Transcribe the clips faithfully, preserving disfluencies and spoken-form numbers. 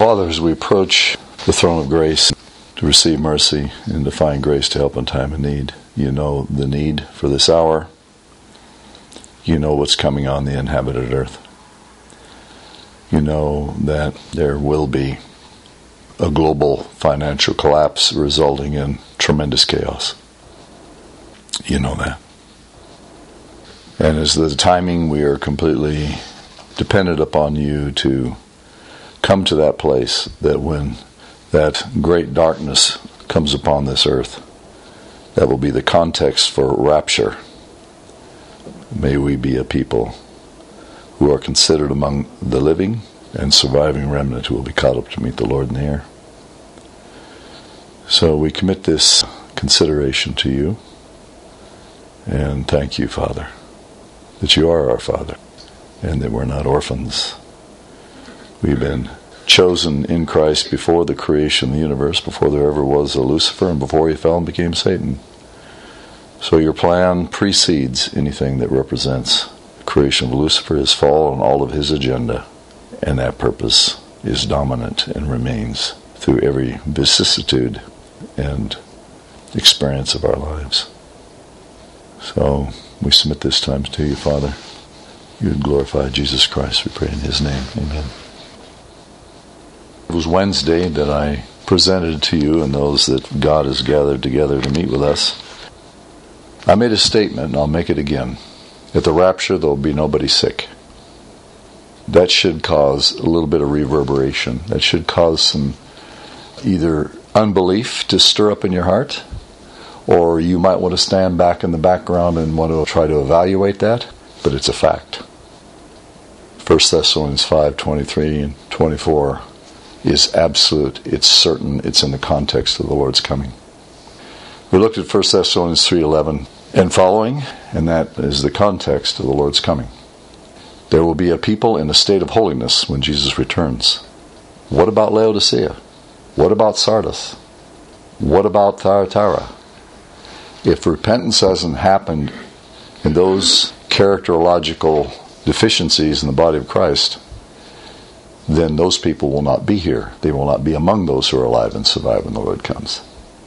Father, as we approach the throne of grace to receive mercy and to find grace to help in time of need, you know the need for this hour. You know what's coming on the inhabited earth. You know that there will be a global financial collapse resulting in tremendous chaos. You know that. And as the timing, we are completely dependent upon you to come to that place that when that great darkness comes upon this earth, that will be the context for rapture. May we be a people who are considered among the living and surviving remnant who will be caught up to meet the Lord in the air. So we commit this consideration to you, and thank you, Father, that you are our Father, and that we're not orphans. We've been chosen in Christ before the creation of the universe, before there ever was a Lucifer, and before he fell and became Satan. So your plan precedes anything that represents the creation of Lucifer, his fall, and all of his agenda. And that purpose is dominant and remains through every vicissitude and experience of our lives. So we submit this time to you, Father. You would glorify Jesus Christ, we pray in his name. Amen. It was Wednesday that I presented to you and those that God has gathered together to meet with us. I made a statement, and I'll make it again. At the rapture, there will be nobody sick. That should cause a little bit of reverberation. That should cause some either unbelief to stir up in your heart, or you might want to stand back in the background and want to try to evaluate that, but it's a fact. First Thessalonians five, twenty-three and twenty-four is absolute, it's certain, it's in the context of the Lord's coming. We looked at First Thessalonians three eleven and following, and that is the context of the Lord's coming. There will be a people in a state of holiness when Jesus returns. What about Laodicea? What about Sardis? What about Thyatira? If repentance hasn't happened in those characterological deficiencies in the body of Christ, then those people will not be here. They will not be among those who are alive and survive when the Lord comes.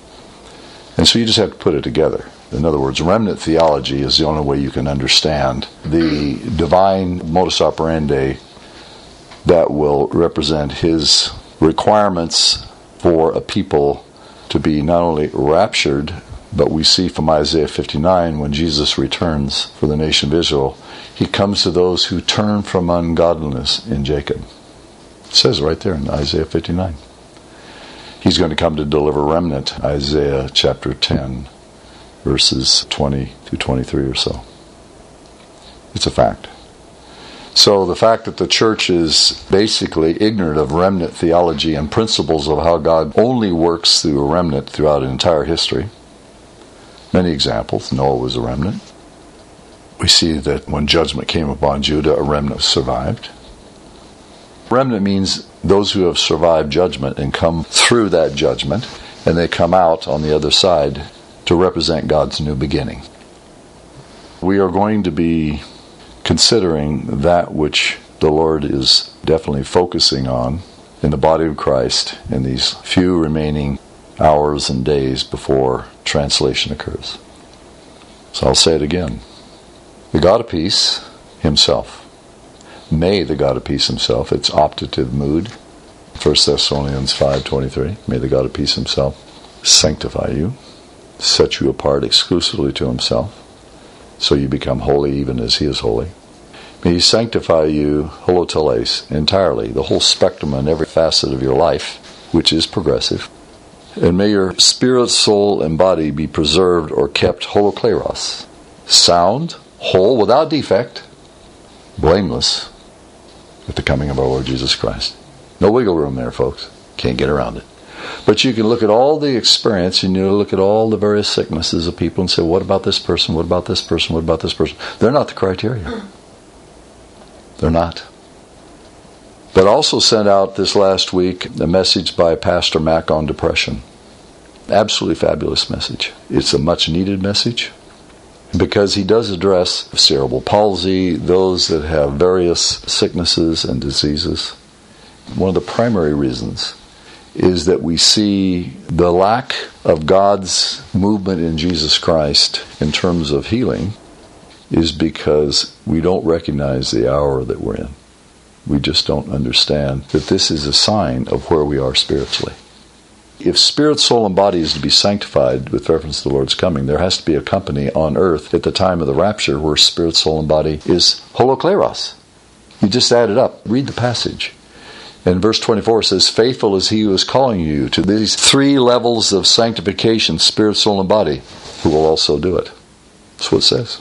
And so you just have to put it together. In other words, remnant theology is the only way you can understand the divine modus operandi that will represent his requirements for a people to be not only raptured, but we see from Isaiah fifty-nine, when Jesus returns for the nation of Israel, he comes to those who turn from ungodliness in Jacob. It says right there in Isaiah fifty-nine. He's going to come to deliver remnant, Isaiah chapter ten, verses twenty through twenty-three or so. It's a fact. So the fact that the church is basically ignorant of remnant theology and principles of how God only works through a remnant throughout entire history. Many examples. Noah was a remnant. We see that when judgment came upon Judah, a remnant survived. Remnant means those who have survived judgment and come through that judgment, and they come out on the other side to represent God's new beginning. We are going to be considering that which the Lord is definitely focusing on in the body of Christ in these few remaining hours and days before translation occurs. So I'll say it again. The God of peace himself. May the God of peace himself, its optative mood, First Thessalonians five twenty-three, may the God of peace himself sanctify you, set you apart exclusively to himself, so you become holy even as he is holy. May he sanctify you holoteles, entirely, the whole spectrum and every facet of your life, which is progressive. And may your spirit, soul, and body be preserved or kept holokleros, sound, whole, without defect, blameless, at the coming of our Lord Jesus Christ. No wiggle room there, folks. Can't get around it. But you can look at all the experience, and you look at all the various sicknesses of people and say, what about this person? What about this person? What about this person? They're not the criteria. They're not. But also sent out this last week a message by Pastor Mack on depression. Absolutely fabulous message. It's a much needed message because he does address cerebral palsy, those that have various sicknesses and diseases. one of the primary reasons is that we see the lack of God's movement in Jesus Christ in terms of healing is because we don't recognize the hour that we're in. We just don't understand that this is a sign of where we are spiritually. If spirit, soul, and body is to be sanctified with reference to the Lord's coming, there has to be a company on earth at the time of the rapture where spirit, soul, and body is holokleros. You just add it up. Read the passage. And verse twenty-four says, faithful is he who is calling you to these three levels of sanctification, spirit, soul, and body, who will also do it. That's what it says.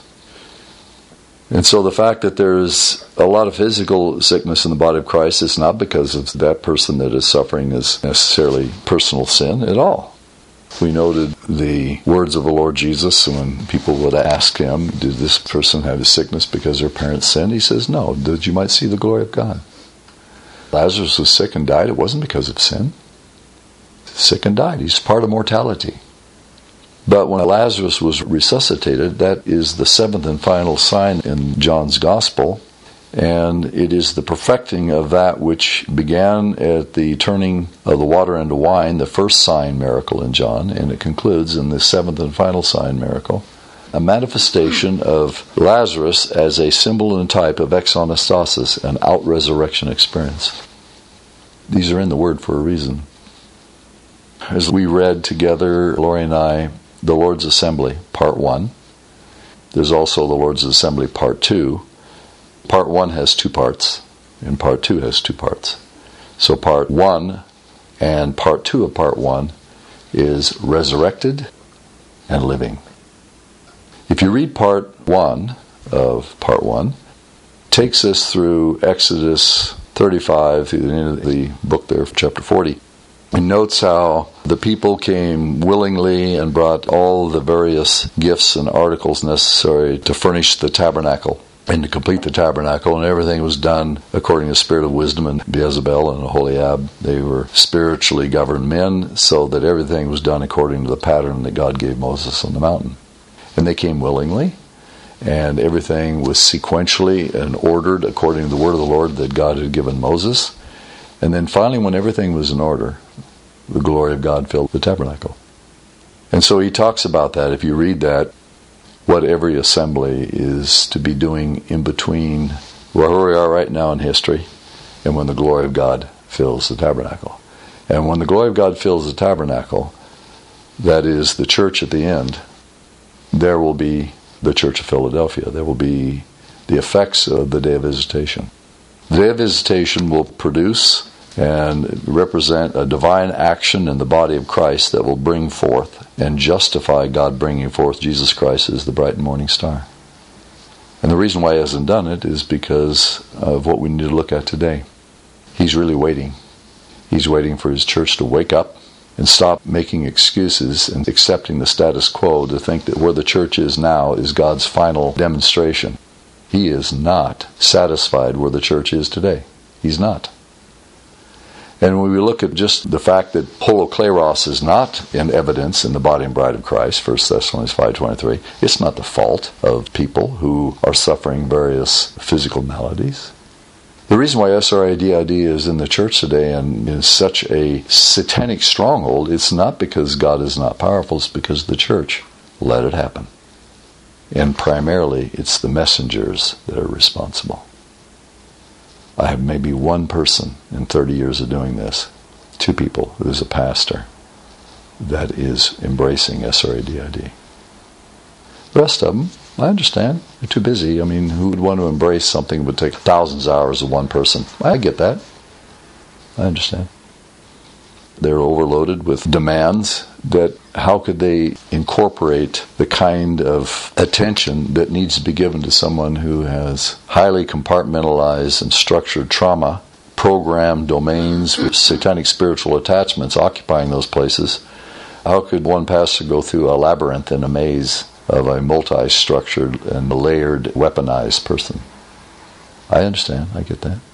And so the fact that there's a lot of physical sickness in the body of Christ is not because of that person that is suffering is necessarily personal sin at all. We noted the words of the Lord Jesus when people would ask him, did this person have a sickness because their parents sinned? He says, no, that you might see the glory of God. Lazarus was sick and died. It wasn't because of sin. Sick and died. He's part of mortality. But when Lazarus was resuscitated, that is the seventh and final sign in John's Gospel, and it is the perfecting of that which began at the turning of the water into wine, the first sign miracle in John, and it concludes in the seventh and final sign miracle, a manifestation of Lazarus as a symbol and type of exonastasis, an out-resurrection experience. These are in the Word for a reason. As we read together, Lori and I, the Lord's Assembly, Part one. There's also the Lord's Assembly, Part two. Part one has two parts, and Part two has two parts. So Part one and Part two of Part one is resurrected and living. If you read Part one of Part one, it takes us through Exodus thirty-five, through the end of the book there, chapter forty. He notes how the people came willingly and brought all the various gifts and articles necessary to furnish the tabernacle and to complete the tabernacle, and everything was done according to the spirit of wisdom and Jezebel and Aholiab. They were spiritually governed men, so that everything was done according to the pattern that God gave Moses on the mountain. And they came willingly, and everything was sequentially and ordered according to the word of the Lord that God had given Moses. And then finally, when everything was in order, the glory of God filled the tabernacle. And so he talks about that. If you read that, what every assembly is to be doing in between where we are right now in history and when the glory of God fills the tabernacle. And when the glory of God fills the tabernacle, that is the church at the end, there will be the Church of Philadelphia. There will be the effects of the day of visitation. The day of visitation will produce and represent a divine action in the body of Christ that will bring forth and justify God bringing forth Jesus Christ as the bright and morning star. And the reason why he hasn't done it is because of what we need to look at today. He's really waiting. He's waiting for his church to wake up and stop making excuses and accepting the status quo to think that where the church is now is God's final demonstration. He is not satisfied where the church is today. He's not. And when we look at just the fact that holokleros is not in evidence in the body and bride of Christ, First Thessalonians five twenty-three, it's not the fault of people who are suffering various physical maladies. The reason why S R I D I D is in the church today and is such a satanic stronghold, it's not because God is not powerful, it's because the church let it happen. And primarily, it's the messengers that are responsible. I have maybe one person in thirty years of doing this, two people, who's a pastor, that is embracing S R A D I D. The rest of them, I understand, they're too busy. I mean, who would want to embrace something that would take thousands of hours of one person? I get that. I understand. They're overloaded with demands that how could they incorporate the kind of attention that needs to be given to someone who has highly compartmentalized and structured trauma, programmed domains with satanic spiritual attachments occupying those places? How could one pastor go through a labyrinth and a maze of a multi-structured and layered, weaponized person? I understand. I get that.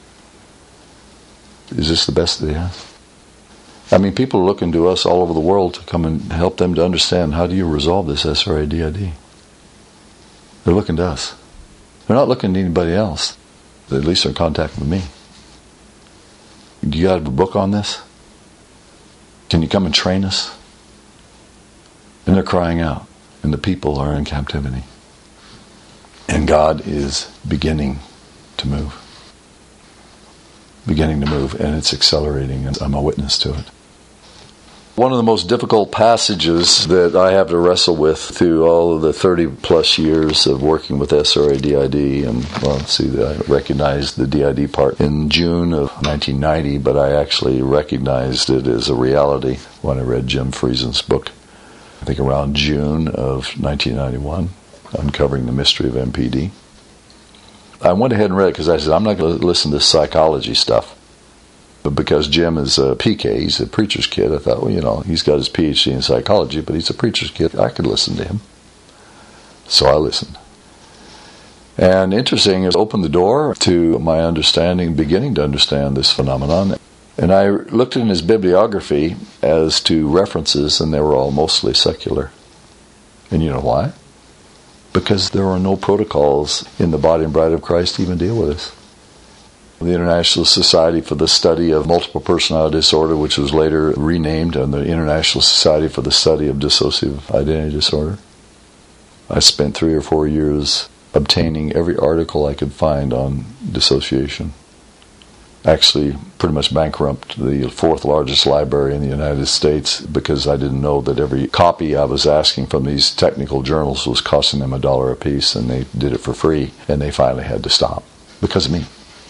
Is this the best that he has? I mean, people are looking to us all over the world to come and help them to understand how do you resolve this S R A D I D. They're looking to us. They're not looking to anybody else. At least they're in contact with me. Do you have a book on this? Can you come and train us? And they're crying out, and the people are in captivity. And God is beginning to move. Beginning to move, and it's accelerating, and I'm a witness to it. One of the most difficult passages that I have to wrestle with through all of the thirty plus years of working with S R A D I D, and well, see, I recognized the D I D part in June of nineteen ninety, but I actually recognized it as a reality when I read Jim Friesen's book, I think around June of nineteen ninety-one, Uncovering the Mystery of M P D. I went ahead and read it because I said, I'm not going to listen to this psychology stuff. But because Jim is a P K, he's a preacher's kid, I thought, well, you know, he's got his P H D in psychology, but he's a preacher's kid. I could listen to him. So I listened. And interesting, it opened the door to my understanding, beginning to understand this phenomenon. And I looked in his bibliography as to references, and they were all mostly secular. And you know why? Because there are no protocols in the body and bride of Christ to even deal with this. The International Society for the Study of Multiple Personality Disorder, which was later renamed and the International Society for the Study of Dissociative Identity Disorder. I spent three or four years obtaining every article I could find on dissociation. Actually, pretty much bankrupt the fourth largest library in the United States because I didn't know that every copy I was asking from these technical journals was costing them a dollar a piece, and they did it for free, and they finally had to stop because of me.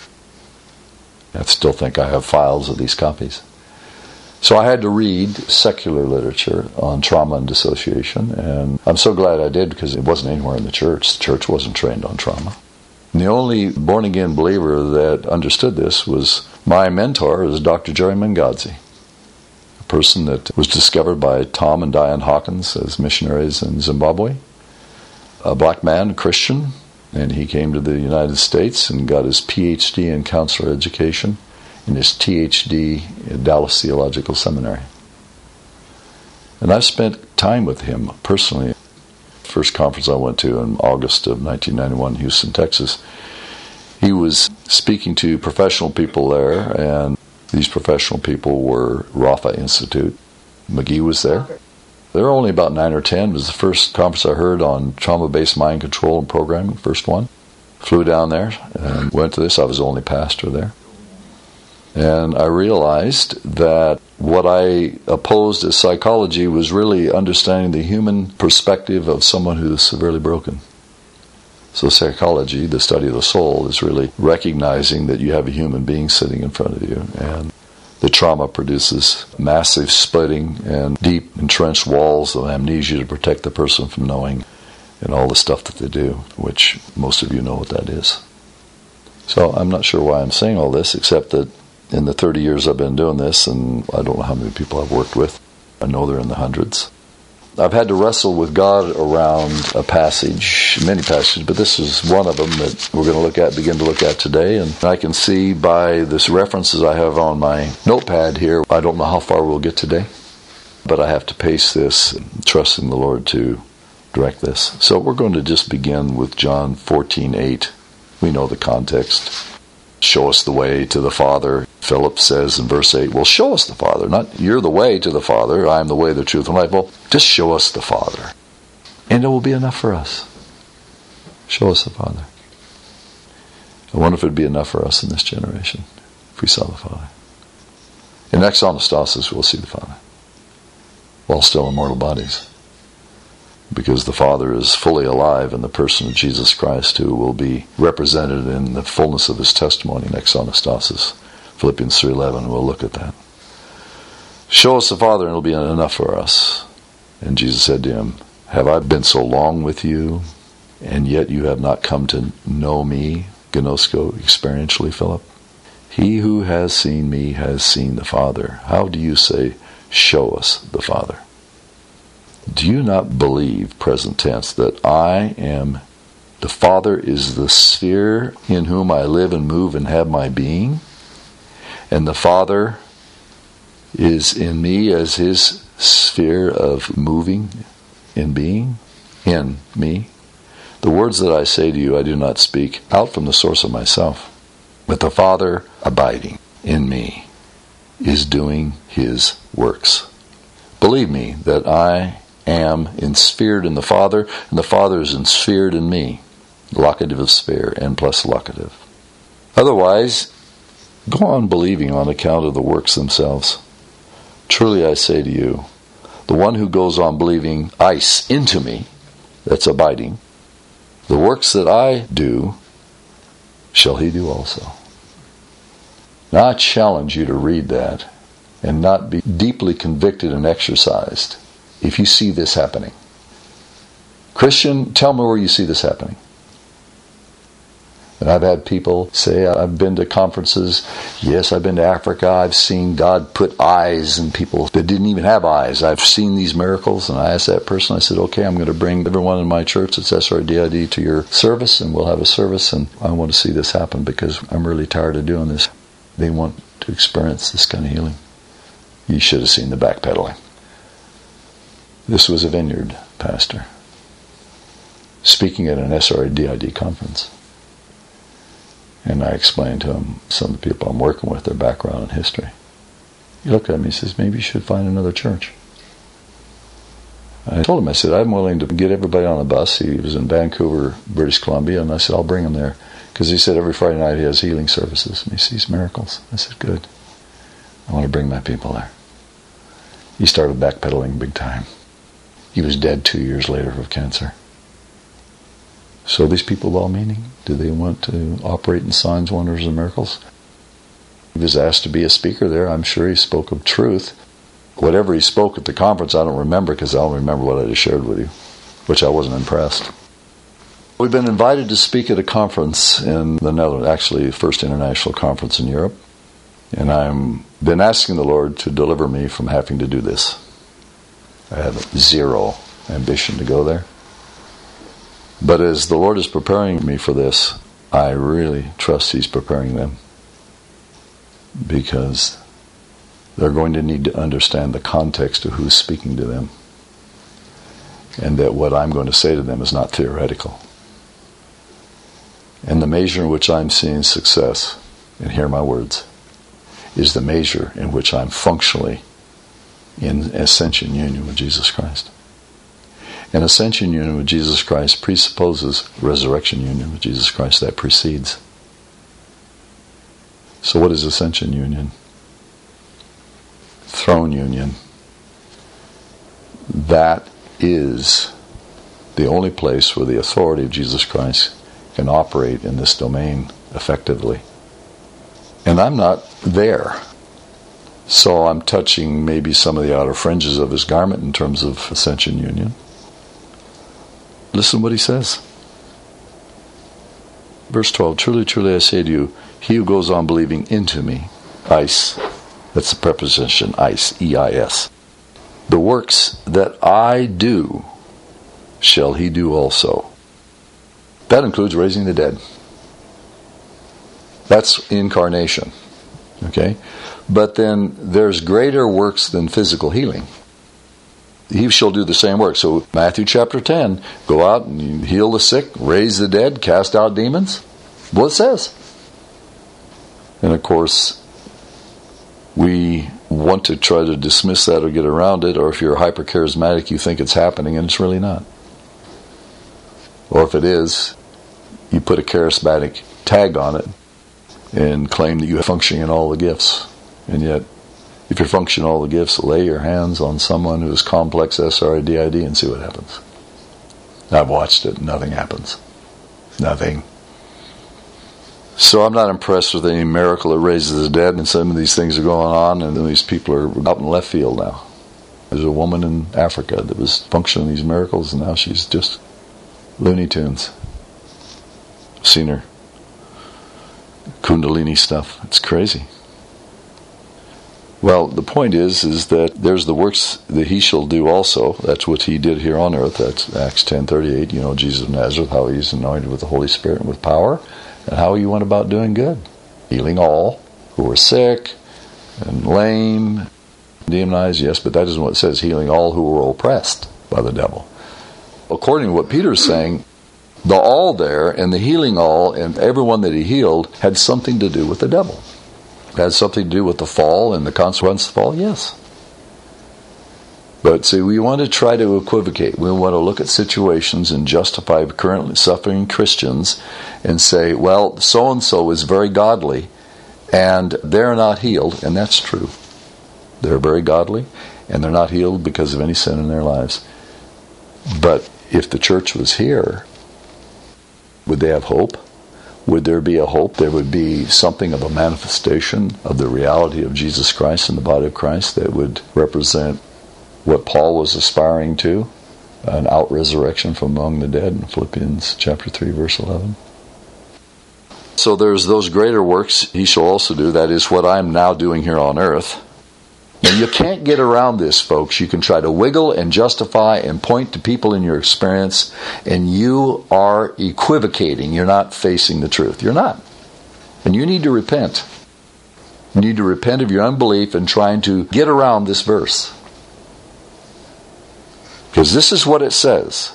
I still think I have files of these copies. So I had to read secular literature on trauma and dissociation, and I'm so glad I did because it wasn't anywhere in the church. The church wasn't trained on trauma. And the only born-again believer that understood this was my mentor, is Doctor Jerry Mangadzi, a person that was discovered by Tom and Diane Hawkins as missionaries in Zimbabwe, a black man, a Christian. And he came to the United States and got his P H D in counselor education and his T H D at Dallas Theological Seminary. And I spent time with him personally. First conference I went to in August of nineteen ninety-one, Houston, Texas. He was speaking to professional people there, and these professional people were Rafa Institute. McGee was there. There were only about nine or ten. It was the first conference I heard on trauma-based mind control and programming, first one. Flew down there and went to this. I was the only pastor there. And I realized that what I opposed as psychology was really understanding the human perspective of someone who is severely broken. So psychology, the study of the soul, is really recognizing that you have a human being sitting in front of you, and the trauma produces massive splitting and deep entrenched walls of amnesia to protect the person from knowing, and all the stuff that they do, which most of you know what that is. So I'm not sure why I'm saying all this, except that in the thirty years I've been doing this, and I don't know how many people I've worked with, I know they're in the hundreds, I've had to wrestle with God around a passage, many passages, but this is one of them that we're going to look at, begin to look at today. And I can see by the references I have on my notepad here, I don't know how far we'll get today, but I have to pace this, trusting the Lord to direct this. So we're going to just begin with John fourteen eight. We know the context. Show us the way to the Father. Philip says in verse eight, well, show us the Father. Not, you're the way to the Father. I am the way, the truth, and life. Well, just show us the Father. And it will be enough for us. Show us the Father. I wonder if it would be enough for us in this generation if we saw the Father. In ex anastasis, we'll see the Father, while still in mortal bodies. Because the Father is fully alive in the person of Jesus Christ, who will be represented in the fullness of his testimony in ex anastasis. Philippians three eleven, we'll look at that. Show us the Father and it'll be enough for us. And Jesus said to him, have I been so long with you, and yet you have not come to know me, gnosko, experientially, Philip? He who has seen me has seen the Father. How do you say, show us the Father? Do you not believe, present tense, that I am, the Father is the sphere in whom I live and move and have my being? And the Father is in me as his sphere of moving and being in me? The words that I say to you, I do not speak out from the source of myself, but the Father abiding in me is doing his works. Believe me that I am ensphered in the Father, and the Father is ensphered in me. Locative of sphere, and plus locative. Otherwise, go on believing on account of the works themselves. Truly I say to you, the one who goes on believing ice into me, that's abiding, the works that I do, shall he do also. Now I challenge you to read that and not be deeply convicted and exercised if you see this happening. Christian, tell me where you see this happening. And I've had people say, I've been to conferences, yes, I've been to Africa, I've seen God put eyes in people that didn't even have eyes. I've seen these miracles, and I asked that person, I said, okay, I'm going to bring everyone in my church that's S R D I D to your service, and we'll have a service, and I want to see this happen because I'm really tired of doing this. They want to experience this kind of healing. You should have seen the backpedaling. This was a vineyard pastor speaking at an S R D I D conference. And I explained to him some of the people I'm working with, their background and history. He looked at me and says, maybe you should find another church. I told him, I said, I'm willing to get everybody on a bus. He was in Vancouver, British Columbia, and I said, I'll bring him there. Because he said every Friday night he has healing services, and he sees miracles. I said, good. I want to bring my people there. He started backpedaling big time. He was dead two years later of cancer. So these people well-meaning, do they want to operate in signs, wonders, and miracles? He was asked to be a speaker there. I'm sure he spoke of truth. Whatever he spoke at the conference, I don't remember because I don't remember what I just shared with you, which I wasn't impressed. We've been invited to speak at a conference in the Netherlands, actually the first international conference in Europe. And I've been asking the Lord to deliver me from having to do this. I have zero ambition to go there. But as the Lord is preparing me for this, I really trust He's preparing them. Because they're going to need to understand the context of who's speaking to them. And that what I'm going to say to them is not theoretical. And the measure in which I'm seeing success, and hear my words, is the measure in which I'm functionally in ascension union with Jesus Christ. And ascension union with Jesus Christ presupposes resurrection union with Jesus Christ. That precedes. So what is ascension union? Throne union. That is the only place where the authority of Jesus Christ can operate in this domain effectively. And I'm not there. So I'm touching maybe some of the outer fringes of His garment in terms of ascension union. Listen what He says. Verse twelve, truly, truly I say to you, he who goes on believing into me, eis, that's the preposition, eis, E I S, the works that I do, shall he do also. That includes raising the dead. That's incarnation. Okay? But then there's greater works than physical healing. He shall do the same work. So Matthew chapter ten, go out and heal the sick, raise the dead, cast out demons. What it says. And of course, we want to try to dismiss that or get around it, or if you're hyper-charismatic, you think it's happening and it's really not. Or if it is, you put a charismatic tag on it and claim that you are functioning in all the gifts. And yet, if you're functioning all the gifts, lay your hands on someone who is complex S R D I D and see what happens. I've watched it. Nothing happens. Nothing. So I'm not impressed with any miracle that raises the dead, and some of these things are going on, and these people are out in left field now. There's a woman in Africa that was functioning these miracles, and now she's just Looney Tunes. I've seen her. Kundalini stuff. It's crazy. Well, the point is, is that there's the works that he shall do also. That's what he did here on earth. That's Acts ten thirty-eight. You know, Jesus of Nazareth, how he's anointed with the Holy Spirit and with power, and how he went about doing good. Healing all who were sick and lame, demonized, yes, but that isn't what it says. Healing all who were oppressed by the devil. According to what Peter's saying, the all there and the healing all and everyone that he healed had something to do with the devil. Had something to do with the fall and the consequence of the fall? Yes. But see, we want to try to equivocate. We want to look at situations and justify currently suffering Christians and say, well, so-and-so is very godly and they're not healed. And that's true. They're very godly and they're not healed because of any sin in their lives. But if the church was here, would they have hope? Would there be a hope? There would be something of a manifestation of the reality of Jesus Christ and the body of Christ that would represent what Paul was aspiring to, an out-resurrection from among the dead in Philippians chapter three, verse eleven. So there's those greater works he shall also do. That is what I'm now doing here on earth. Now you can't get around this, folks. You can try to wiggle and justify and point to people in your experience, and you are equivocating. You're not facing the truth. You're not. And you need to repent. You need to repent of your unbelief and trying to get around this verse. Because this is what it says.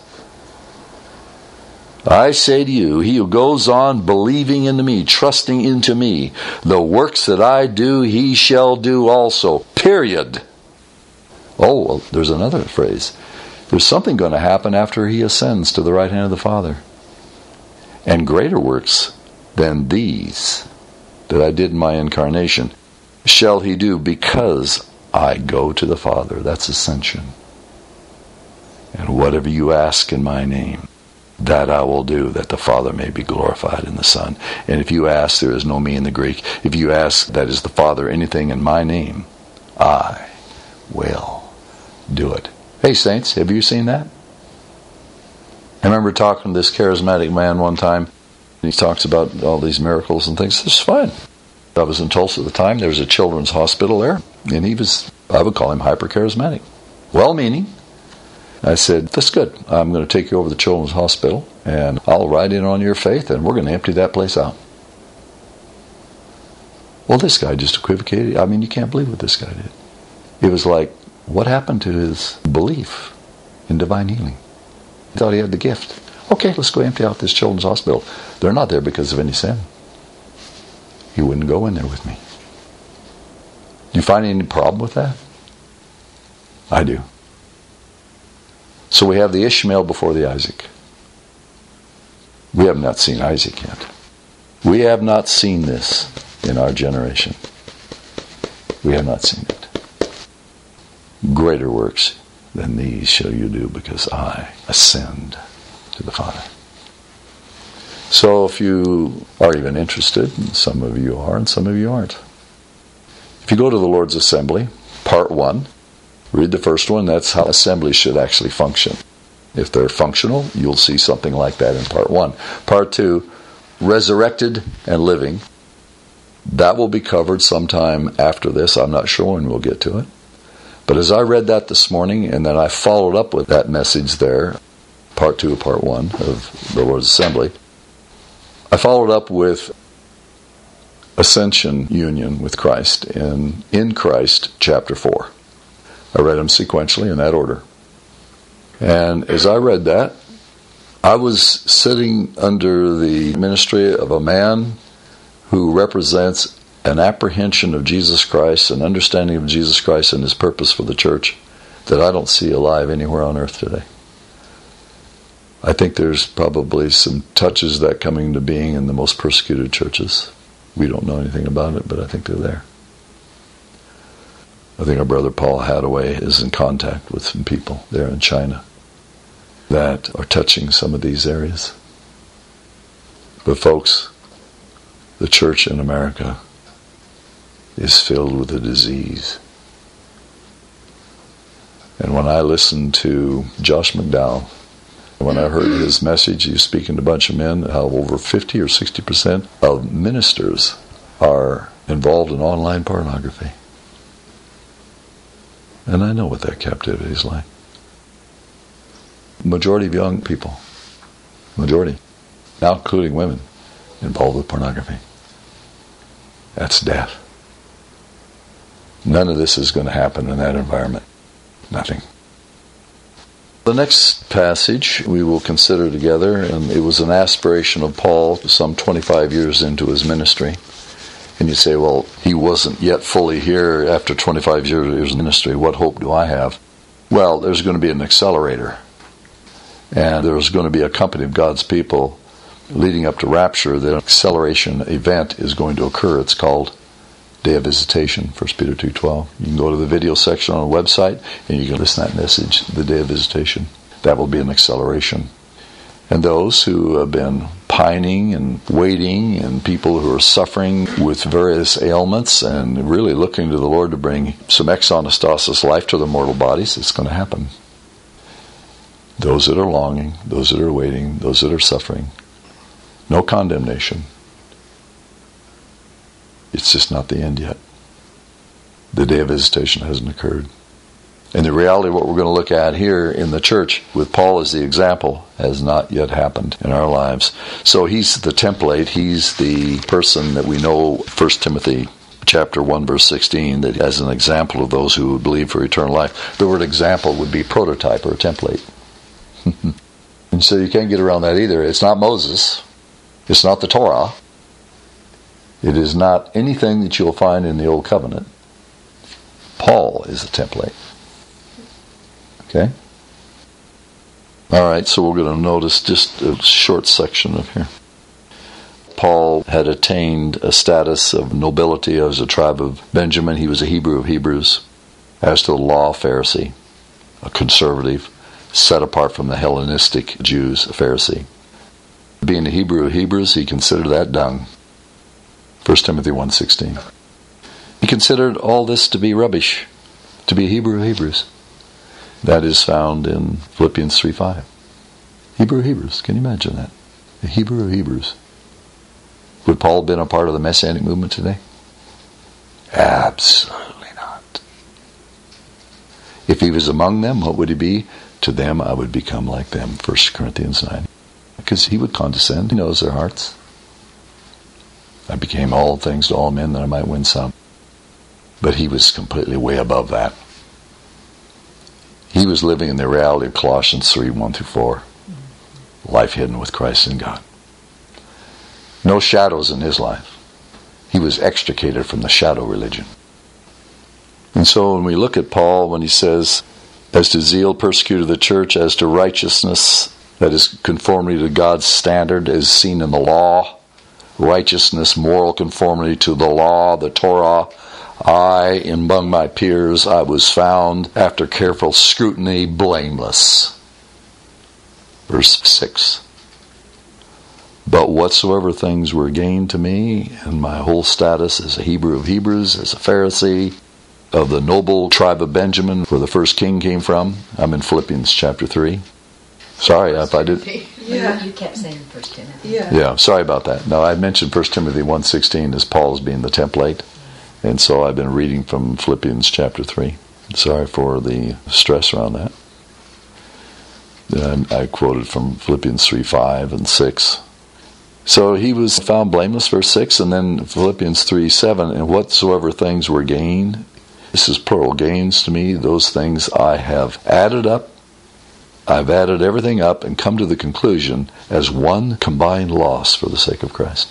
I say to you, he who goes on believing into me, trusting into me, the works that I do, he shall do also. Period. Oh, well, there's another phrase. There's something going to happen after he ascends to the right hand of the Father. And greater works than these that I did in my incarnation shall he do, because I go to the Father. That's ascension. And whatever you ask in my name, that I will do, that the Father may be glorified in the Son. And if you ask, there is no me in the Greek. If you ask, that is the Father, anything in my name, I will do it. Hey, saints, have you seen that? I remember talking to this charismatic man one time. He talks about all these miracles and things. This is fine. I was in Tulsa at the time. There was a children's hospital there. And he was, I would call him hyper-charismatic. Well-meaning. I said, that's good. I'm going to take you over to the children's hospital and I'll ride in on your faith and we're going to empty that place out. Well, this guy just equivocated. I mean, you can't believe what this guy did. It was like, what happened to his belief in divine healing? He thought he had the gift. Okay, let's go empty out this children's hospital. They're not there because of any sin. He wouldn't go in there with me. Do you find any problem with that? I do. So we have the Ishmael before the Isaac. We have not seen Isaac yet. We have not seen this in our generation. We have not seen it. Greater works than these shall you do, because I ascend to the Father. So if you are even interested, and some of you are and some of you aren't, if you go to the Lord's Assembly, part one, read the first one. That's how assemblies should actually function. If they're functional, you'll see something like that in part one. Part two, resurrected and living. That will be covered sometime after this. I'm not sure when we'll get to it. But as I read that this morning, and then I followed up with that message there, part two of part one of the Lord's Assembly, I followed up with Ascension Union with Christ in, in Christ chapter four. I read them sequentially in that order. And as I read that, I was sitting under the ministry of a man who represents an apprehension of Jesus Christ, an understanding of Jesus Christ and his purpose for the church that I don't see alive anywhere on earth today. I think there's probably some touches of that coming into being in the most persecuted churches. We don't know anything about it, but I think they're there. I think our brother Paul Hadaway is in contact with some people there in China that are touching some of these areas. But folks, the church in America is filled with a disease. And when I listened to Josh McDowell, when I heard his message, he was speaking to a bunch of men, how over fifty or sixty percent of ministers are involved in online pornography. And I know what that captivity is like. Majority of young people, majority, now including women, involved with pornography. That's death. None of this is going to happen in that environment. Nothing. The next passage we will consider together, and it was an aspiration of Paul some twenty-five years into his ministry. And you say, well, he wasn't yet fully here after twenty-five years of ministry. What hope do I have? Well, there's going to be an accelerator. And there's going to be a company of God's people leading up to rapture. The acceleration event is going to occur. It's called Day of Visitation, First Peter two twelve. You can go to the video section on the website and you can listen to that message, the Day of Visitation. That will be an acceleration. And those who have been pining and waiting, and people who are suffering with various ailments and really looking to the Lord to bring some exonastasis life to their mortal bodies, it's going to happen. Those that are longing, those that are waiting, those that are suffering, no condemnation. It's just not the end yet. The Day of Visitation hasn't occurred. And the reality of what we're going to look at here in the church with Paul as the example has not yet happened in our lives. So he's the template. He's the person that we know, First Timothy chapter one, verse sixteen, that as an example of those who believe for eternal life. The word example would be prototype or template. And so you can't get around that either. It's not Moses. It's not the Torah. It is not anything that you'll find in the Old Covenant. Paul is the template. Okay? All right, so we're going to notice just a short section of here. Paul had attained a status of nobility as a tribe of Benjamin. He was a Hebrew of Hebrews. As to the law, Pharisee, a conservative, set apart from the Hellenistic Jews, a Pharisee. Being a Hebrew of Hebrews, he considered that dung. First Timothy one sixteen. He considered all this to be rubbish, to be a Hebrew of Hebrews. That is found in Philippians three five. Hebrew of Hebrews, can you imagine that? A Hebrew of Hebrews. Would Paul have been a part of the Messianic movement today? Absolutely not. If he was among them, what would he be? To them I would become like them, First Corinthians nine. Because he would condescend. He knows their hearts. I became all things to all men that I might win some. But he was completely way above that. He was living in the reality of Colossians three, one through four. Life hidden with Christ in God. No shadows in his life. He was extricated from the shadow religion. And so when we look at Paul, when he says, as to zeal, persecuted the church, as to righteousness, that is conformity to God's standard, as seen in the law, righteousness, moral conformity to the law, the Torah, I, among my peers, I was found, after careful scrutiny, blameless. Verse six. But whatsoever things were gained to me, and my whole status as a Hebrew of Hebrews, as a Pharisee, of the noble tribe of Benjamin, where the first king came from. I'm in Philippians chapter three. Sorry if I did. Yeah. You kept saying First Timothy. Yeah. Yeah, sorry about that. No, I mentioned First Timothy one sixteen as Paul as being the template. And so I've been reading from Philippians chapter three. Sorry for the stress around that. Then I quoted from Philippians three, five, and six. So he was found blameless, verse six, and then Philippians three, seven, and whatsoever things were gained, this is plural, gains to me, those things I have added up. I've added everything up and come to the conclusion as one combined loss for the sake of Christ.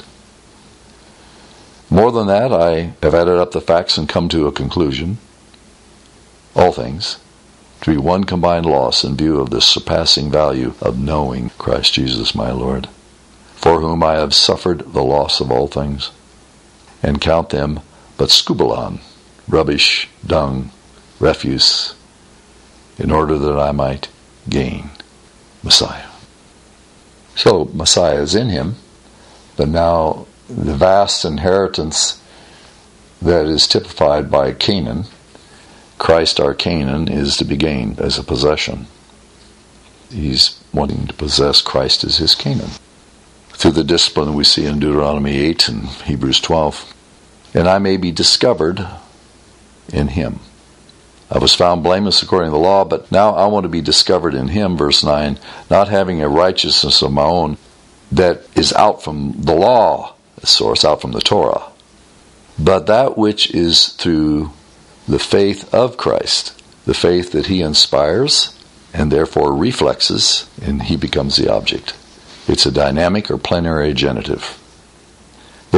More than that, I have added up the facts and come to a conclusion, all things, to be one combined loss in view of the surpassing value of knowing Christ Jesus my Lord, for whom I have suffered the loss of all things, and count them but skubalon, rubbish, dung, refuse, in order that I might gain Messiah. So Messiah is in him, but now the vast inheritance that is typified by Canaan, Christ our Canaan, is to be gained as a possession. He's wanting to possess Christ as his Canaan, through the discipline we see in Deuteronomy eight and Hebrews twelve. And I may be discovered in him. I was found blameless according to the law, but now I want to be discovered in him, verse nine, not having a righteousness of my own that is out from the law, the source, out from the Torah, but that which is through the faith of Christ, the faith that he inspires and therefore reflexes, and he becomes the object. It's a dynamic or plenary genitive. The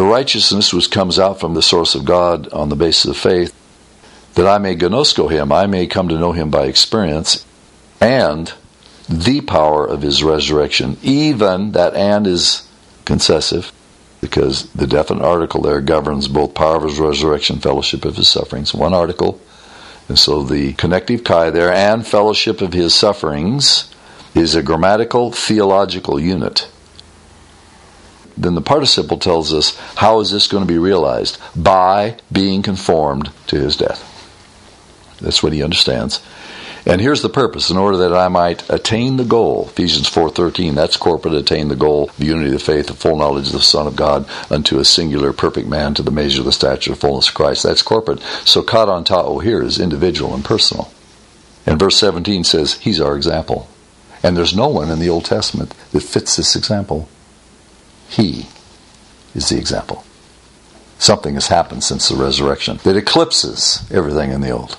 righteousness which comes out from the source of God on the basis of faith, that I may gnosko him, I may come to know him by experience, and the power of his resurrection. Even, that and is concessive, because the definite article there governs both power of his resurrection, fellowship of his sufferings. One article. And so the connective chi there, and fellowship of his sufferings, is a grammatical, theological unit. Then the participle tells us, how is this going to be realized? By being conformed to his death. That's what he understands. And here's the purpose: in order that I might attain the goal. Ephesians four thirteen, that's corporate, attain the goal, the unity of the faith, the full knowledge of the Son of God, unto a singular perfect man, to the measure of the stature of the fullness of Christ. That's corporate. So katantao here is individual and personal. And verse seventeen says, he's our example. And there's no one in the Old Testament that fits this example. He is the example. Something has happened since the resurrection that eclipses everything in the old.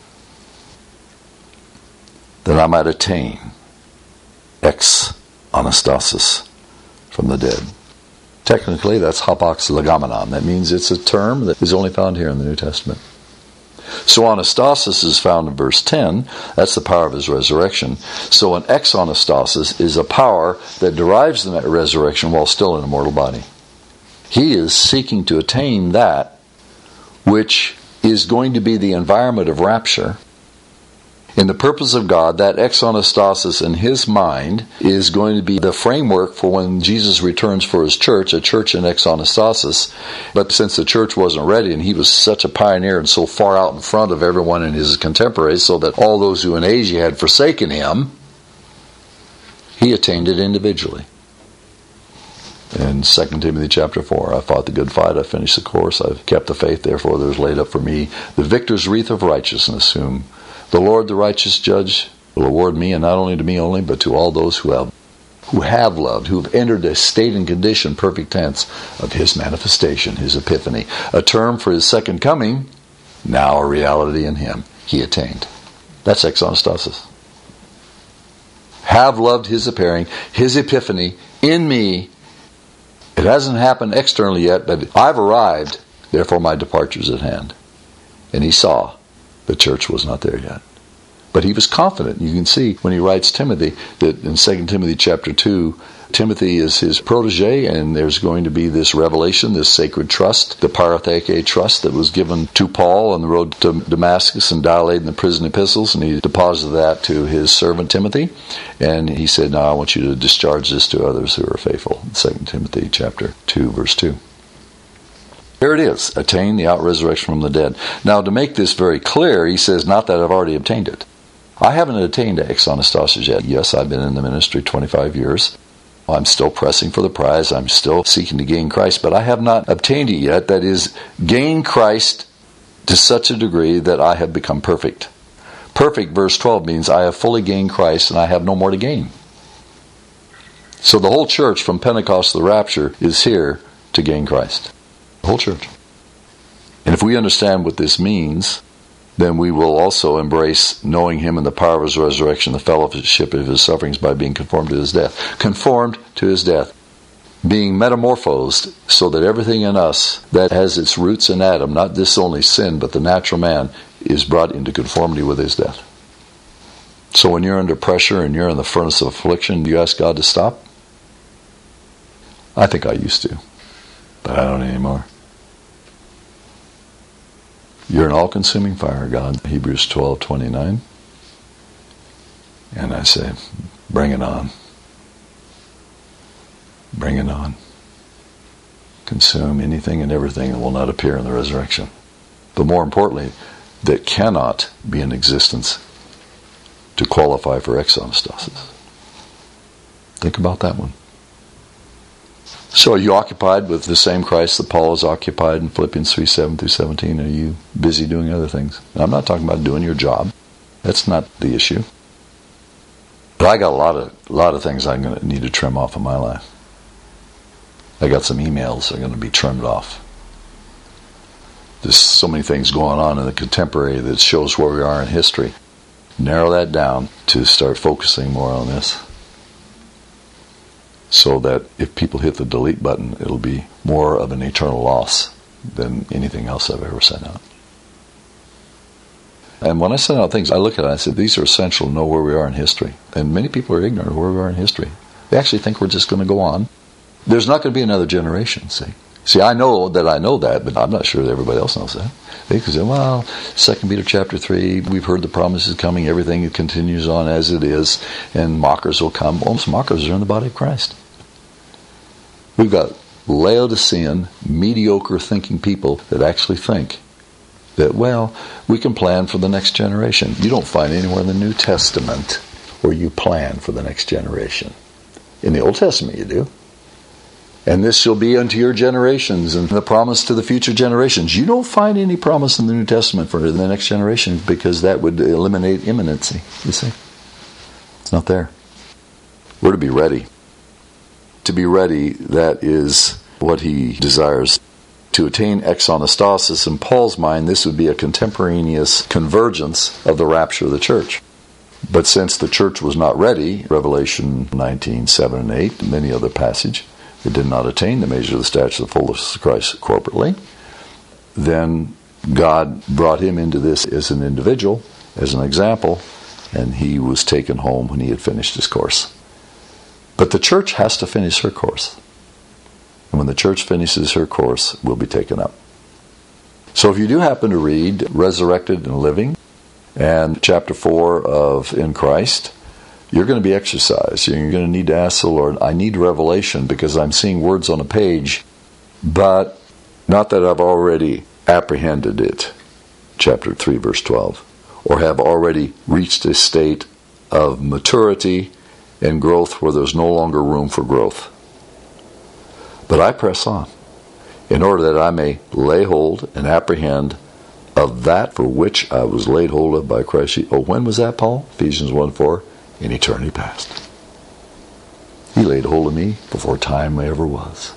That I might attain ex anastasis, from the dead. Technically, that's hapax legomenon. That means it's a term that is only found here in the New Testament. So anastasis is found in verse ten. That's the power of his resurrection. So an ex anastasis is a power that derives the resurrection while still in a mortal body. He is seeking to attain that which is going to be the environment of rapture. In the purpose of God, that ex anastasis in his mind is going to be the framework for when Jesus returns for his church, a church in ex anastasis. But since the church wasn't ready, and he was such a pioneer and so far out in front of everyone in his contemporaries, so that all those who in Asia had forsaken him, he attained it individually. In Second Timothy chapter four, I fought the good fight, I finished the course, I've kept the faith, therefore there is laid up for me the victor's wreath of righteousness, whom the Lord, the righteous judge, will award me, and not only to me only, but to all those who have who have loved, who have entered a state and condition, perfect tense, of his manifestation, his epiphany. A term for his second coming, now a reality in him. He attained. That's ex anastasis. Have loved his appearing, his epiphany in me. It hasn't happened externally yet, but I've arrived, therefore my departure is at hand. And he saw the church was not there yet. But he was confident. You can see when he writes Timothy that in Second Timothy chapter two, Timothy is his protege, and there's going to be this revelation, this sacred trust, the paratheke trust that was given to Paul on the road to Damascus and dilated in the prison epistles, and he deposited that to his servant Timothy. And he said, now I want you to discharge this to others who are faithful. Second Timothy chapter two, verse two. There it is, attain the out-resurrection from the dead. Now, to make this very clear, he says, not that I've already obtained it. I haven't attained ex anastasis yet. Yes, I've been in the ministry twenty-five years. I'm still pressing for the prize. I'm still seeking to gain Christ, but I have not obtained it yet. That is, gain Christ to such a degree that I have become perfect. Perfect, verse twelve, means I have fully gained Christ and I have no more to gain. So the whole church from Pentecost to the rapture is here to gain Christ. The whole church. And if we understand what this means, then we will also embrace knowing him and the power of his resurrection, the fellowship of his sufferings, by being conformed to his death. Conformed to his death. Being metamorphosed so that everything in us that has its roots in Adam, not this only sin, but the natural man, is brought into conformity with his death. So when you're under pressure and you're in the furnace of affliction, do you ask God to stop? I think I used to, but I don't anymore. You're an all-consuming fire, God. Hebrews twelve twenty-nine. And I say, bring it on. Bring it on. Consume anything and everything that will not appear in the resurrection. But more importantly, that cannot be in existence to qualify for ex anastasis. Think about that one. So are you occupied with the same Christ that Paul is occupied in Philippians three, seven through seventeen? Are you busy doing other things? Now, I'm not talking about doing your job. That's not the issue. But I got a lot of a lot of things I'm going to need to trim off of my life. I got some emails that are going to be trimmed off. There's so many things going on in the contemporary that shows where we are in history. Narrow that down to start focusing more on this. so that if people hit the delete button, it'll be more of an eternal loss than anything else I've ever sent out. And when I send out things, I look at it and I say, these are essential to know where we are in history. And many people are ignorant of where we are in history. They actually think we're just going to go on. There's not going to be another generation, see. See, I know that I know that, but I'm not sure that everybody else knows that. They can say, well, Second Peter chapter three, we've heard the promises coming, everything continues on as it is, and mockers will come. Almost mockers are in the body of Christ. We've got Laodicean, mediocre thinking people that actually think that, well, we can plan for the next generation. You don't find anywhere in the New Testament where you plan for the next generation. In the Old Testament you do. And this shall be unto your generations, and the promise to the future generations. You don't find any promise in the New Testament for the next generation, because that would eliminate imminency, you see. It's not there. We're to be ready. To be ready, that is what he desires. To attain exonastasis, in Paul's mind, this would be a contemporaneous convergence of the rapture of the church. But since the church was not ready, Revelation nineteen, seven and eight, many other passages, it did not attain the measure of the stature of the fullness of Christ corporately, then God brought him into this as an individual, as an example, and he was taken home when he had finished his course. But the church has to finish her course. And when the church finishes her course, we'll be taken up. So if you do happen to read Resurrected and Living and chapter four of In Christ, you're going to be exercised. You're going to need to ask the Lord, I need revelation because I'm seeing words on a page, but not that I've already apprehended it. Chapter three, verse twelve. Or have already reached a state of maturity and growth where there's no longer room for growth. But I press on in order that I may lay hold and apprehend of that for which I was laid hold of by Christ. Oh, when was that, Paul? Ephesians one four. In eternity past. He laid hold of me before time ever was.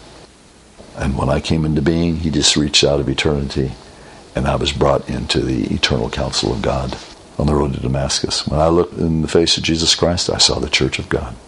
And when I came into being, he just reached out of eternity, and I was brought into the eternal counsel of God on the road to Damascus. When I looked in the face of Jesus Christ, I saw the church of God.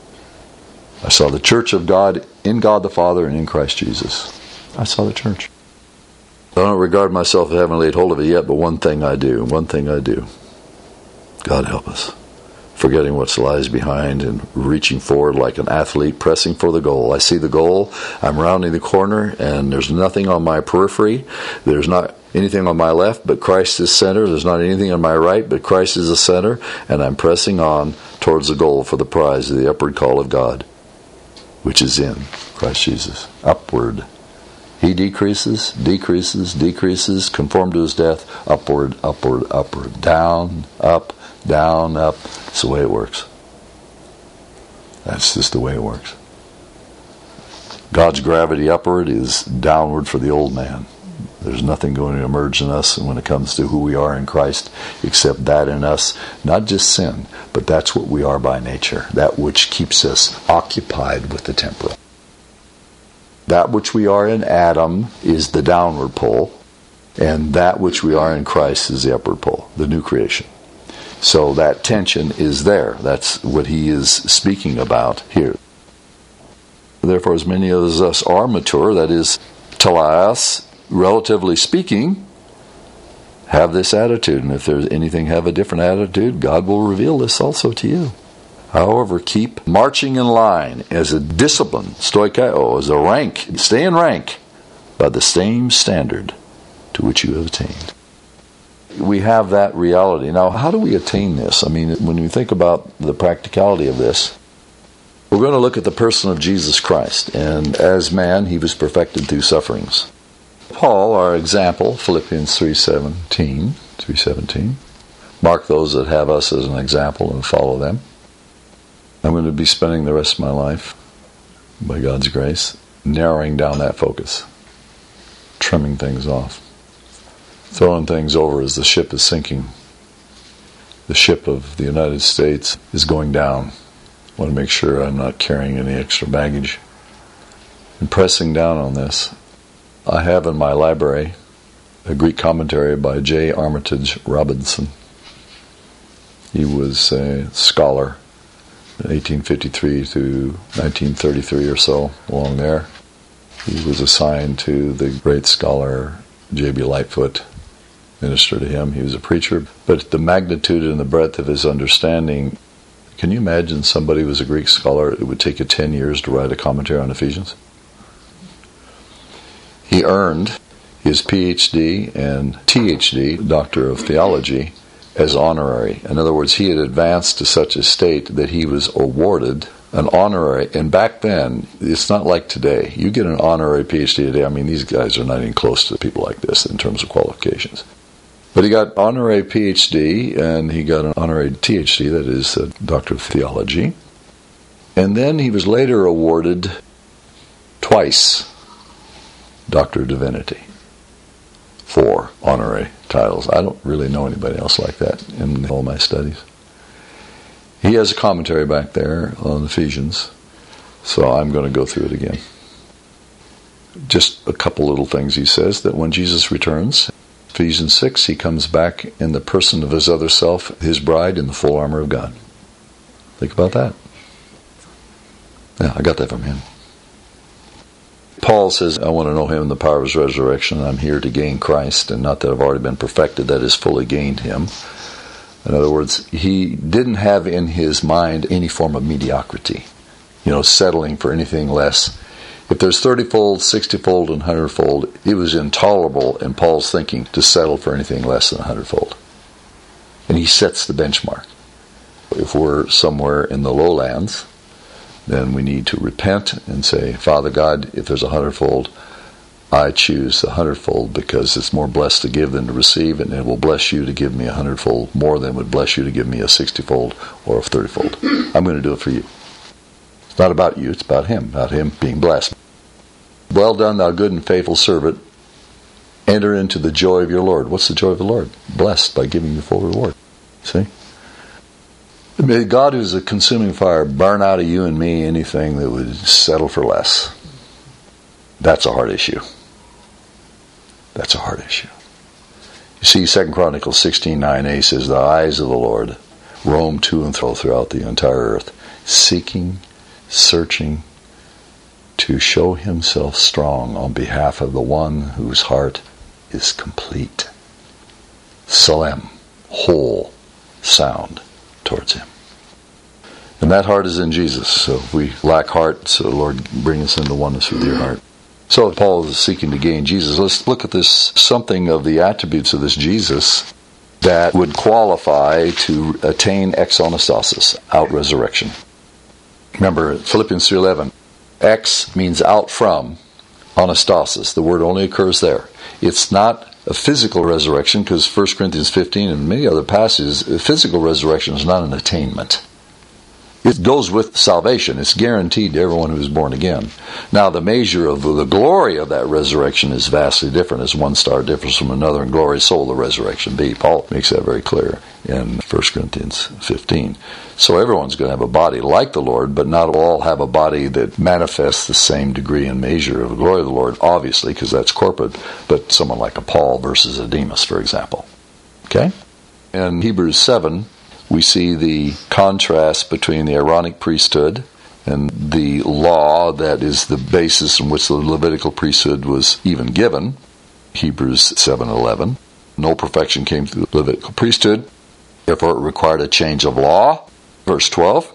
I saw the church of God in God the Father and in Christ Jesus. I saw the church. I don't regard myself as having laid hold of it yet, but one thing I do, one thing I do. God help us. Forgetting what lies behind and reaching forward like an athlete, pressing for the goal. I see the goal, I'm rounding the corner, and there's nothing on my periphery. There's not anything on my left, but Christ is center. There's not anything on my right, but Christ is the center, and I'm pressing on towards the goal for the prize of the upward call of God, which is in Christ Jesus. Upward. He decreases, decreases, decreases, conformed to his death, upward, upward, upward, down, up, down, up. That's the way it works. That's just the way it works. God's gravity upward is downward for the old man. There's nothing going to emerge in us when it comes to who we are in Christ except that in us, not just sin, but that's what we are by nature, that which keeps us occupied with the temporal. That which we are in Adam is the downward pole, and that which we are in Christ is the upward pole, the new creation. So that tension is there. That's what he is speaking about here. Therefore, as many of us are mature, that is, teleios, relatively speaking, have this attitude. And if there's anything have a different attitude, God will reveal this also to you. However, keep marching in line as a discipline, stoikeo, as a rank. Stay in rank by the same standard to which you have attained. We have that reality. Now, how do we attain this? I mean, when we think about the practicality of this, we're going to look at the person of Jesus Christ. And as man, he was perfected through sufferings. Paul, our example, Philippians three seventeen, three seventeen, mark those that have us as an example and follow them. I'm going to be spending the rest of my life, by God's grace, narrowing down that focus, trimming things off, throwing things over as the ship is sinking. The ship of the United States is going down. I want to make sure I'm not carrying any extra baggage. And pressing down on this, I have in my library a Greek commentary by J. Armitage Robinson. He was a scholar eighteen fifty-three to nineteen thirty-three or so, along there. He was assigned to the great scholar J B Lightfoot, ministered to him. He was a preacher, but the magnitude and the breadth of his understanding, can you imagine somebody who was a Greek scholar, it would take you ten years to write a commentary on Ephesians? He earned his P H D and T H D, Doctor of Theology, as honorary. In other words, he had advanced to such a state that he was awarded an honorary. And back then, it's not like today. You get an honorary P H D today. I mean, these guys are not even close to people like this in terms of qualifications. But he got honorary P H D and he got an honorary T H D, that is, a Doctor of Theology. And then he was later awarded twice Doctor of Divinity. Four honorary titles. I don't really know anybody else like that in all my studies. He has a commentary back there on Ephesians, so I'm going to go through it again. Just a couple little things he says, that when Jesus returns, Ephesians six, he comes back in the person of his other self, his bride, in the full armor of God. Think about that. Yeah, I got that from him. Paul says, I want to know him in the power of his resurrection. I'm here to gain Christ, and not that I've already been perfected, that is, fully gained him. In other words, he didn't have in his mind any form of mediocrity, you know, settling for anything less. If there's thirty-fold, sixty-fold, and one hundred-fold, it was intolerable in Paul's thinking to settle for anything less than one hundred-fold. And he sets the benchmark. If we're somewhere in the lowlands, then we need to repent and say, Father God, if there's a hundredfold, I choose the hundredfold, because it's more blessed to give than to receive, and it will bless you to give me a hundredfold more than it would bless you to give me a sixtyfold or a thirtyfold. I'm going to do it for you. It's not about you, it's about him, about him being blessed. Well done, thou good and faithful servant. Enter into the joy of your Lord. What's the joy of the Lord? Blessed by giving you full reward. See? May God, who is a consuming fire, burn out of you and me anything that would settle for less. That's a hard issue. That's a hard issue. You see, Second Chronicles sixteen nine a says, the eyes of the Lord roam to and fro throughout the entire earth, seeking, searching, to show himself strong on behalf of the one whose heart is complete. Solemn, whole, sound towards him. And that heart is in Jesus. So if we lack heart, so Lord, bring us into oneness with your heart. So Paul is seeking to gain Jesus. Let's look at this, something of the attributes of this Jesus that would qualify to attain exonastasis, out-resurrection. Remember, Philippians three eleven, ex means out from, anastasis. The word only occurs there. It's not a physical resurrection, because First Corinthians fifteen and many other passages, physical resurrection is not an attainment. It goes with salvation. It's guaranteed to everyone who is born again. Now, the measure of the glory of that resurrection is vastly different, as one star differs from another in glory, so will the resurrection be. Paul makes that very clear in First Corinthians fifteen. So everyone's going to have a body like the Lord, but not all have a body that manifests the same degree and measure of the glory of the Lord, obviously, because that's corporate, but someone like a Paul versus a Demas, for example. Okay? In Hebrews seven, we see the contrast between the Aaronic priesthood and the law that is the basis in which the Levitical priesthood was even given. Hebrews seven eleven. No perfection came through the Levitical priesthood, therefore it required a change of law. Verse twelve.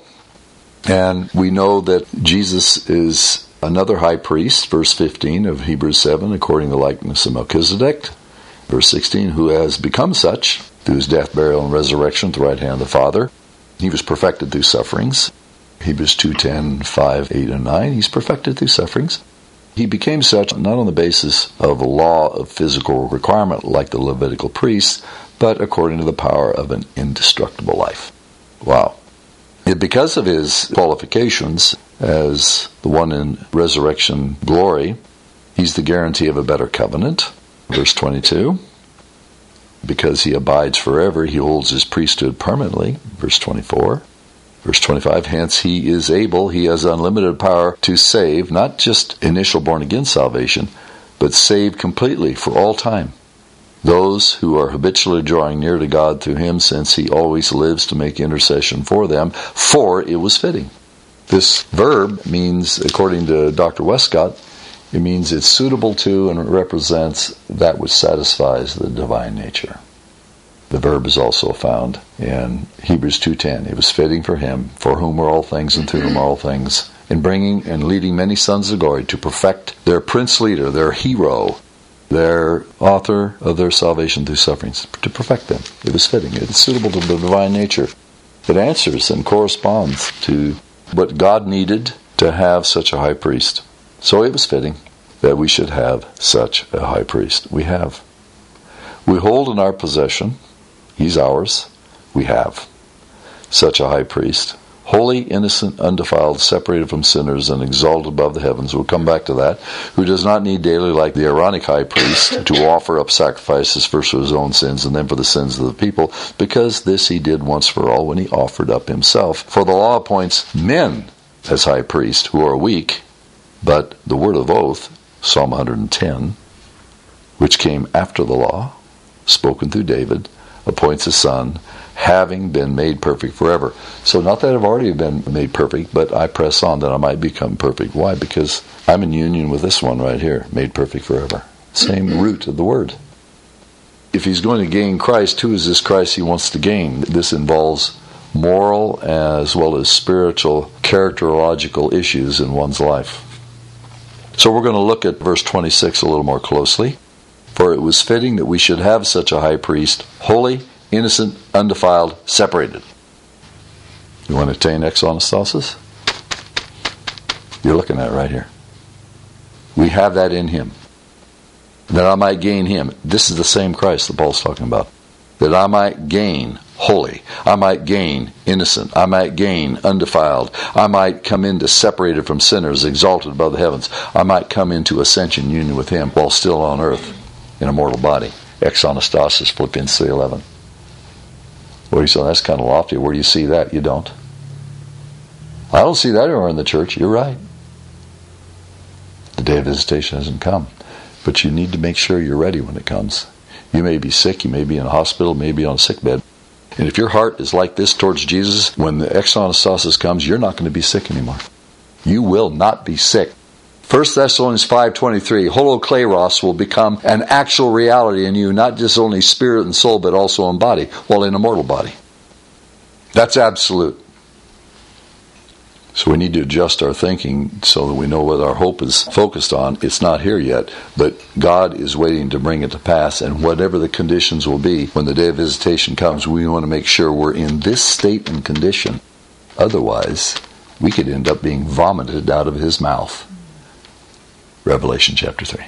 And we know that Jesus is another high priest, verse fifteen of Hebrews seven, according to the likeness of Melchizedek. Verse sixteen, who has become such through his death, burial, and resurrection at the right hand of the Father. He was perfected through sufferings. Hebrews two ten, five, eight, and nine. He's perfected through sufferings. He became such not on the basis of a law of physical requirement like the Levitical priests, but according to the power of an indestructible life. Wow. Yet because of his qualifications as the one in resurrection glory, he's the guarantee of a better covenant. Verse twenty-two. Because he abides forever, he holds his priesthood permanently. Verse twenty-four. Verse twenty-five, hence he is able, he has unlimited power to save, not just initial born-again salvation, but save completely for all time. those who are habitually drawing near to God through him, since he always lives to make intercession for them, for it was fitting. This verb means, according to Doctor Westcott, it means it's suitable to and represents that which satisfies the divine nature. The verb is also found in Hebrews two ten. It was fitting for him, for whom are all things and through whom are all things, in bringing and leading many sons of glory, to perfect their prince leader, their hero, their author of their salvation through sufferings, to perfect them. It was fitting. It is suitable to the divine nature. It answers and corresponds to what God needed to have such a high priest. So it was fitting that we should have such a high priest. We have. We hold in our possession, he's ours, we have such a high priest, holy, innocent, undefiled, separated from sinners, and exalted above the heavens. We'll come back to that. Who does not need daily, like the Aaronic high priest, to offer up sacrifices first for his own sins and then for the sins of the people, because this he did once for all when he offered up himself. For the law appoints men as high priests who are weak, but the word of oath, Psalm one hundred ten, which came after the law, spoken through David, appoints a son, having been made perfect forever. So not that I've already been made perfect, but I press on that I might become perfect. Why? Because I'm in union with this one right here, made perfect forever. Same root of the word. If he's going to gain Christ, who is this Christ he wants to gain? This involves moral as well as spiritual, characterological issues in one's life. So we're going to look at verse twenty-six a little more closely. For it was fitting that we should have such a high priest, holy, innocent, undefiled, separated. You want to attain exonastasis? You're looking at it right here. We have that in him. That I might gain him. This is the same Christ that Paul's talking about. That I might gain holy. I might gain innocent. I might gain undefiled. I might come into separated from sinners, exalted above the heavens. I might come into ascension union with him while still on earth in a mortal body. Exonastasis, Philippians three eleven. Well, you say, that's kind of lofty. Where do you see that? You don't. I don't see that anywhere in the church. You're right. The day of visitation hasn't come. But you need to make sure you're ready when it comes. You may be sick. You may be in a hospital. You may be on a sick bed. And if your heart is like this towards Jesus, when the exonastasis comes, you're not going to be sick anymore. You will not be sick. First Thessalonians five twenty-three, holokleros will become an actual reality in you, not just only spirit and soul, but also in body, well, in a mortal body. That's absolute. So we need to adjust our thinking so that we know what our hope is focused on. It's not here yet, but God is waiting to bring it to pass, and whatever the conditions will be, when the day of visitation comes, we want to make sure we're in this state and condition. Otherwise, we could end up being vomited out of his mouth. Revelation chapter three.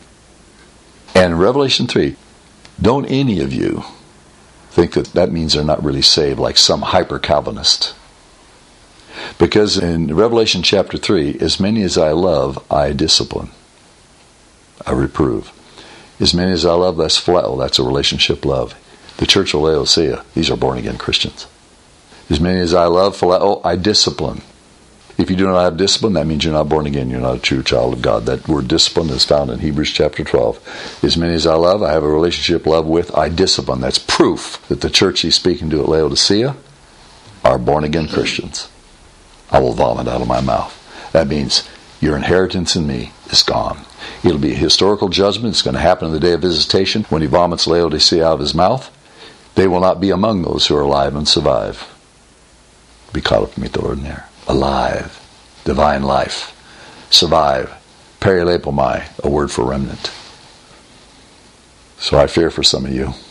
And Revelation three, don't any of you think that that means they're not really saved, like some hyper-Calvinist. Because in Revelation chapter three, as many as I love, I discipline. I reprove. As many as I love, that's phileo. That's a relationship love. The church of Laodicea, these are born-again Christians. As many as I love, phileo, I discipline. If you do not have discipline, that means you're not born again. You're not a true child of God. That word discipline is found in Hebrews chapter twelve. As many as I love, I have a relationship love with, I discipline. That's proof that the church he's speaking to at Laodicea are born-again Christians. I will vomit out of my mouth. That means your inheritance in me is gone. It'll be a historical judgment. It's going to happen in the day of visitation when he vomits Laodicea out of his mouth. They will not be among those who are alive and survive. Be caught up to meet the Lord in the air. Alive. Divine life. Survive. Perilepomai, a word for remnant. So I fear for some of you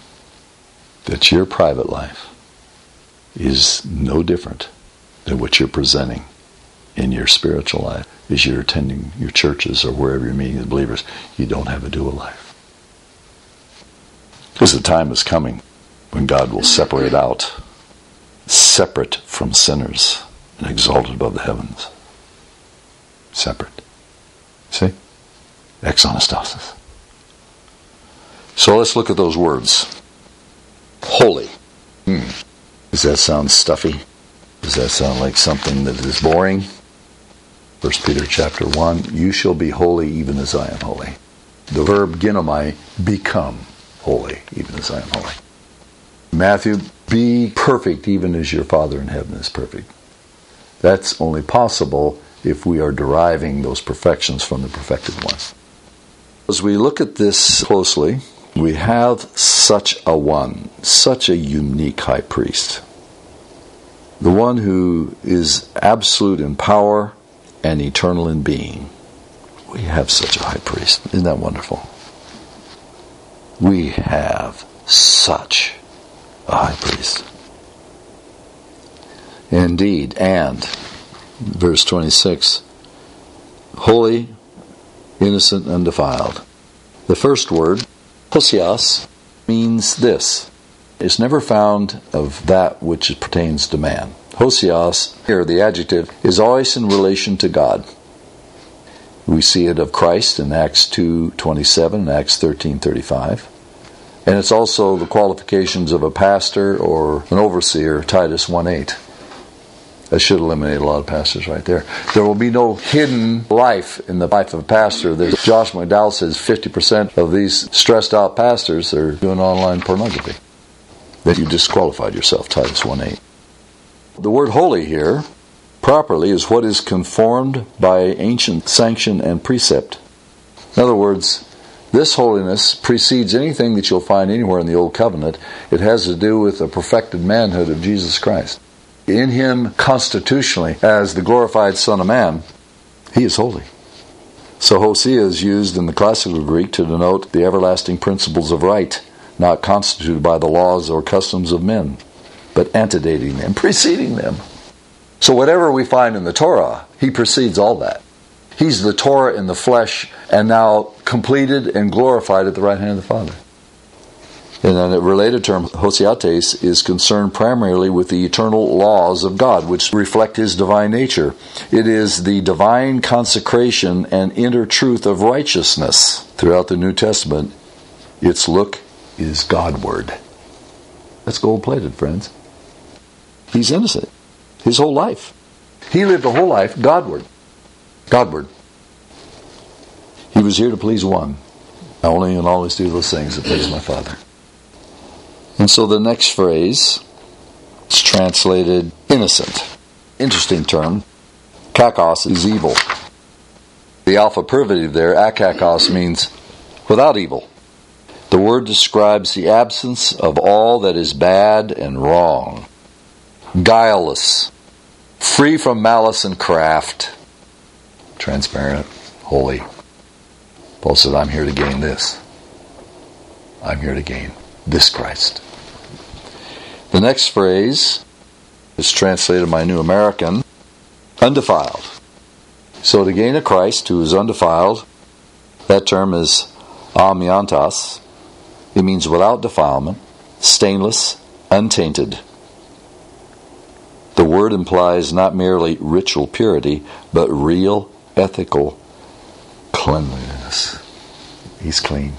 that your private life is no different than what you're presenting in your spiritual life as you're attending your churches or wherever you're meeting the believers. You don't have a dual life. Because the time is coming when God will separate out, separate from sinners and exalted above the heavens. Separate. See? Exonastasis. So let's look at those words. Holy. Hmm. Does that sound stuffy? Does that sound like something that is boring? First Peter chapter one, you shall be holy even as I am holy. The verb ginomai, become. holy, even as I am holy. Matthew, be perfect even as your Father in heaven is perfect. That's only possible if we are deriving those perfections from the perfected one. As we look at this closely, we have such a one, such a unique high priest. The one who is absolute in power and eternal in being. We have such a high priest. Isn't that wonderful? We have such a high priest. Indeed, and, verse twenty-six, holy, innocent, undefiled. The first word, hosios, means this. It's never found of that which pertains to man. Hosios, here the adjective, is always in relation to God. We see it of Christ in Acts two twenty-seven and Acts thirteen thirty-five. And it's also the qualifications of a pastor or an overseer, Titus one eight. That should eliminate a lot of pastors right there. There will be no hidden life in the life of a pastor. There's, Josh McDowell says fifty percent of these stressed out pastors are doing online pornography. That you disqualified yourself, Titus one eight. The word holy here, properly, is what is conformed by ancient sanction and precept. In other words, this holiness precedes anything that you'll find anywhere in the Old Covenant. It has to do with the perfected manhood of Jesus Christ. In Him, constitutionally, as the glorified Son of Man, He is holy. So Hosea is used in the classical Greek to denote the everlasting principles of right, not constituted by the laws or customs of men, but antedating them, preceding them. So whatever we find in the Torah, He precedes all that. He's the Torah in the flesh, and now completed and glorified at the right hand of the Father. And then a related term, Hosiates, is concerned primarily with the eternal laws of God, which reflect His divine nature. It is the divine consecration and inner truth of righteousness. Throughout the New Testament, its look is Godward. That's gold-plated, friends. He's innocent. His whole life. He lived a whole life Godward. Godward. He was here to please one. I only and always do those things that please my Father. And so the next phrase is translated innocent. Interesting term. Kakos is evil. The alpha privative there, akakos, means without evil. The word describes the absence of all that is bad and wrong. Guileless. Free from malice and craft. Transparent. Holy. Paul said, I'm here to gain this. I'm here to gain this Christ. The next phrase is translated in my New American, undefiled. So to gain a Christ who is undefiled, that term is amiantos. It means without defilement, stainless, untainted. The word implies not merely ritual purity, but real ethical cleanliness. He's clean.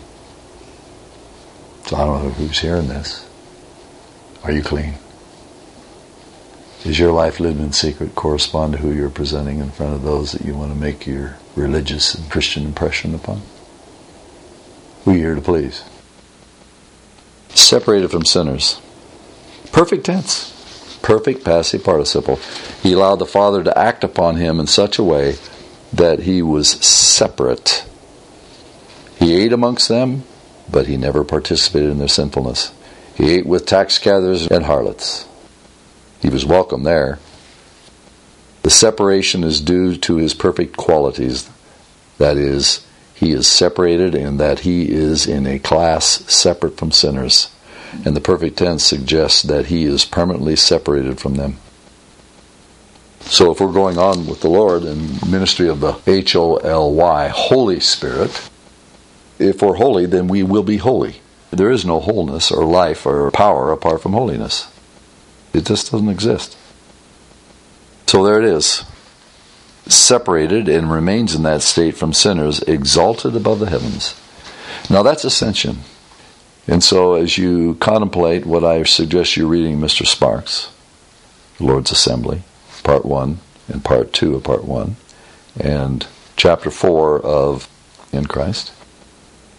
So I don't know who's hearing this. Are you clean? Does your life lived in secret correspond to who you're presenting in front of those that you want to make your religious and Christian impression upon? Who are you here to please? Separated from sinners. Perfect tense. Perfect passive participle. He allowed the Father to act upon him in such a way that he was separate. He ate amongst them, but he never participated in their sinfulness. He ate with tax gatherers and harlots. He was welcome there. The separation is due to his perfect qualities. That is, he is separated in that he is in a class separate from sinners. And the perfect tense suggests that he is permanently separated from them. So if we're going on with the Lord in ministry of the H O L Y, Holy Spirit, if we're holy, then we will be holy. There is no wholeness or life or power apart from holiness. It just doesn't exist. So there it is. Separated and remains in that state from sinners, exalted above the heavens. Now that's ascension. And so as you contemplate what I suggest you reading, Mister Sparks, Lord's Assembly, part one and part two of part one, and chapter four of In Christ,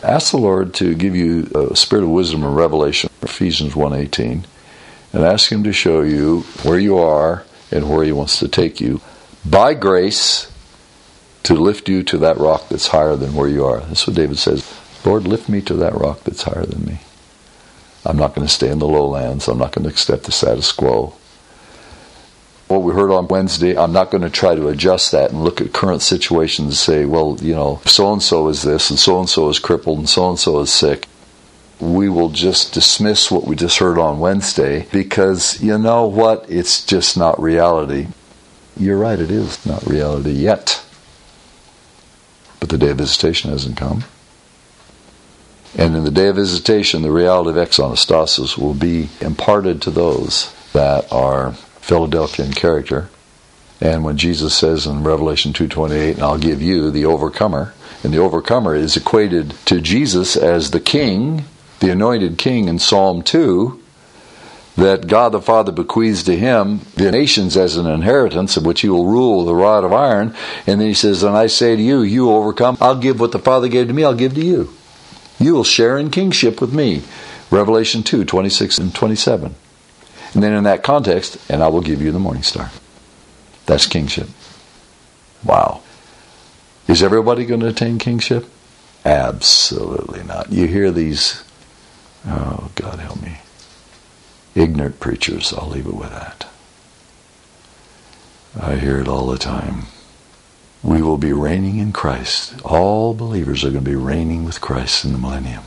Ask the Lord to give you a spirit of wisdom and revelation, Ephesians one eighteen, and ask Him to show you where you are and where He wants to take you, by grace, to lift you to that rock that's higher than where you are. That's what David says. Lord, lift me to that rock that's higher than me. I'm not going to stay in the lowlands. I'm not going to accept the status quo. What we heard on Wednesday, I'm not going to try to adjust that and look at current situations and say, well, you know, so-and-so is this, and so-and-so is crippled, and so-and-so is sick. We will just dismiss what we just heard on Wednesday because, you know what, it's just not reality. You're right, it is not reality yet. But the day of visitation hasn't come. And in the day of visitation, the reality of exonastasis will be imparted to those that are Philadelphian character. And when Jesus says in Revelation two twenty-eight, and I'll give you the overcomer, and the overcomer is equated to Jesus as the king, the anointed king in Psalm two, that God the Father bequeaths to him the nations as an inheritance, of which he will rule with a rod of iron. And then he says, and I say to you, you overcome, I'll give what the Father gave to me, I'll give to you. You will share in kingship with me. Revelation two twenty-six and twenty-seven. And then in that context, and I will give you the morning star. That's kingship. Wow. Is everybody going to attain kingship? Absolutely not. You hear these, oh, God help me, ignorant preachers. I'll leave it with that. I hear it all the time. We will be reigning in Christ. All believers are going to be reigning with Christ in the millennium.